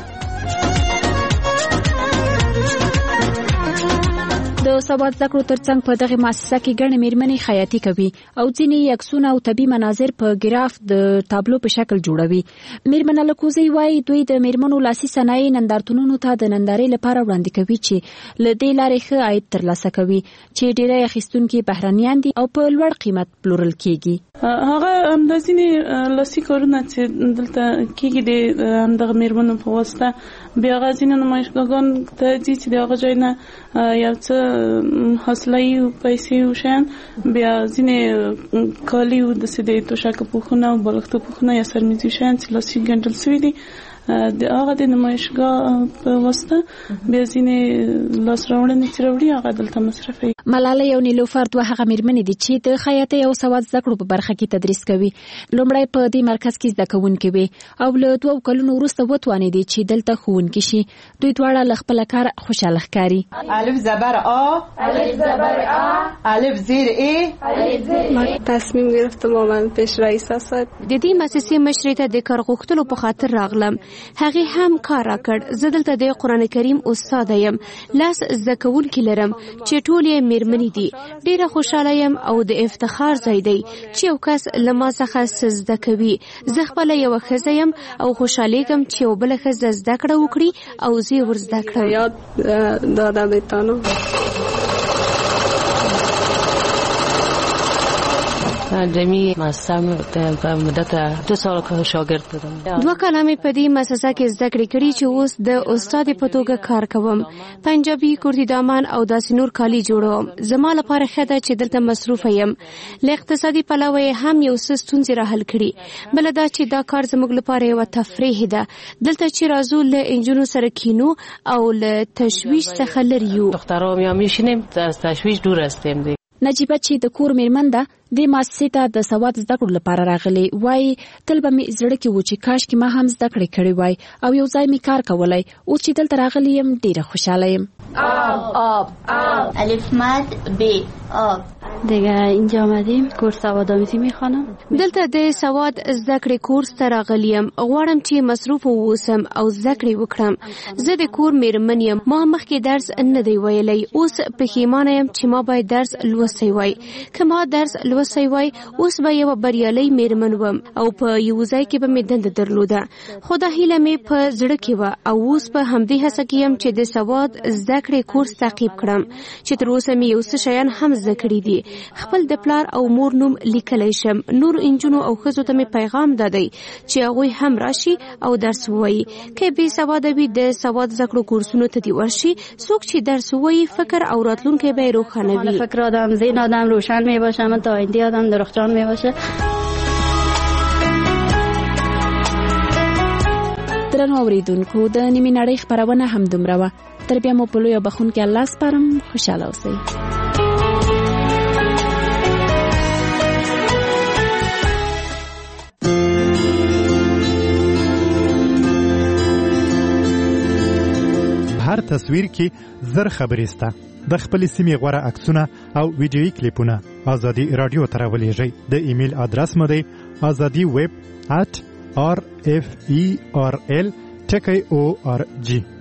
د سواد زده کړو ترڅنګ په دغه مؤسسه کې ګڼې میرمنې خیاطي کوي او ځینې عکسونه او طبي مناظر په ګراف د تابلو په شکل جوړوي. میرمنه لکوزی وایي دوی د میرمنو لاسي صنایع نندارتونونو ته د نندارې لپاره وړاندې کوي چې له دې لارې ښه عاید ترلاسه کوي چې ډېری اخیستونکي بهرنیان دي او په لوړ قیمت پلورل کېږي. هغه همداسې لاسي کارونه چې دلته کېږي د همدغه میرمنو په واسطه بیا هغه ځینې نمایشګاهګان ته ځي چې د هغه ځای نه یو څه حاصلې او پیسې او شیان بیا ځینې کالي او داسې د توشک پوښونه او بالښتو پوښونه یا سرمیزي شیان چې لاسي ګنډل شوي دي د هغه د نمایشګاه په واسطه بیا ځینې لاس راوړنې چې راوړي هغه دلته مصرفوي. ملاله یو نیلوفر دوه هغه میرمنې دي چې د خیاطۍ او سواد زده کړو په برخه کې تدریس کوي. لومړی په دې مرکز کې زده کوونکې وي او له دوو کلونو وروسته وتوانېدې چې دلته ښوونکې شي. دوی دواړه له خپله کار خوشحاله ښکاري. الف زبر آ، الف زبر آ، الف زیر ای. ما تصمیم گرفتم من پیش رئیس اسد. د دې مؤسسې مشرې ته د کار غوښتلو په خاطر راغلم. هغه هم کار راکړ. زه دلته د قرآن کریم استاد یم. لاس زده کوونکي لرم چې ټول یې میرمنې دي. ډیره خوشاله یم او د افتخار ځای دی چې یو کس له ما څخه څه زده کوي. زه خپله یوه ښځه یم او خوشحالیږم چې یو بله ښځه زده کړه وکړي او زه یې ور زده کړم. یاد دادم ایتانو. دمی مؤسسه په مدت دو سال که شاگرد بودم. دوه کاله مې په دې مؤسسه کې زده کړې کړې چې اوس د استاد په توګه کار کوم. پنجابي، کردي دامان او داسې نور کالي جوړوم. زما لپاره ښه ده چې دلته مصروفه یم. له اقتصادي پلوه یې هم یو څه ستونزې راحل کړي. بله دا چې دا کار زموږ لپاره یوه تفریح ده. دلته چې راځو له انجونو سره کینو او له تشویش څخه لرې یو. دخترها بیا میشینیم از تشویش دور هستیم دی. نجیبه چې د کور میرمن ده د مؤسسې ته د سواد زده کړو لپاره راغلی وای تل به مې زړه کې و چې کاش کې ما هم زده کړې کړې وای او یو ځای مې کار کولای. اوس چې دلته راغلی یم ډیره خوشحاله یم. آب آب آب الف مد ب آب. دیگه اینجا آمدیم کورس سوادآموزی میخوانم. دلته د سواد زده کړې کورس ته راغلی یم. غواړم چې مصروف واوسم او زده کړې وکړم. زه د کور میرمن یم. ما مخکې درس نه دی ویلی. اوس پښیمانه یم چې ما باید درس لوستی وای. که ما درس لوستی وای اوس به یوه بریالۍ میرمن وم او په یو ځای کې به مې دنده درلوده. خو دا هیله مې په زړه کې وه او اوس په همدې هڅه کې یم چې د سواد زده کړې کورس تعقیب کړم چې تر اوسه مې یو څه شیان هم زده کړي دي. خپل د پلار او مور نوم لیکلی شم. نور انجونو او ښځو ته مې پیغام دادی چې هغوی هم راشي او درس ووایي. که بې سواده وي د سواد زده کړو کورسونو ته دې ورشي. څوک چې درس ووایي فکر او راتلونکی به یې روښانه وي. فکر آدم ذهن آدم روشن می باشه اما تا آینده آدم درخشان می باشه. درنو اوریدونکو د نیمې نړۍ خپرونه هم دومره وه. تر بیا مو په لویه بخښونکي الله سپارم. خوشحاله اوسئ. هر تصویر کې زر خبرې سته. د خپل سیمې غوړه عکسونه او ویډیويي کلیپونه ازادي رادیو ته راولېږئ. د ایمیل ادرس مو دی azadi web at r f e r l t k o r g.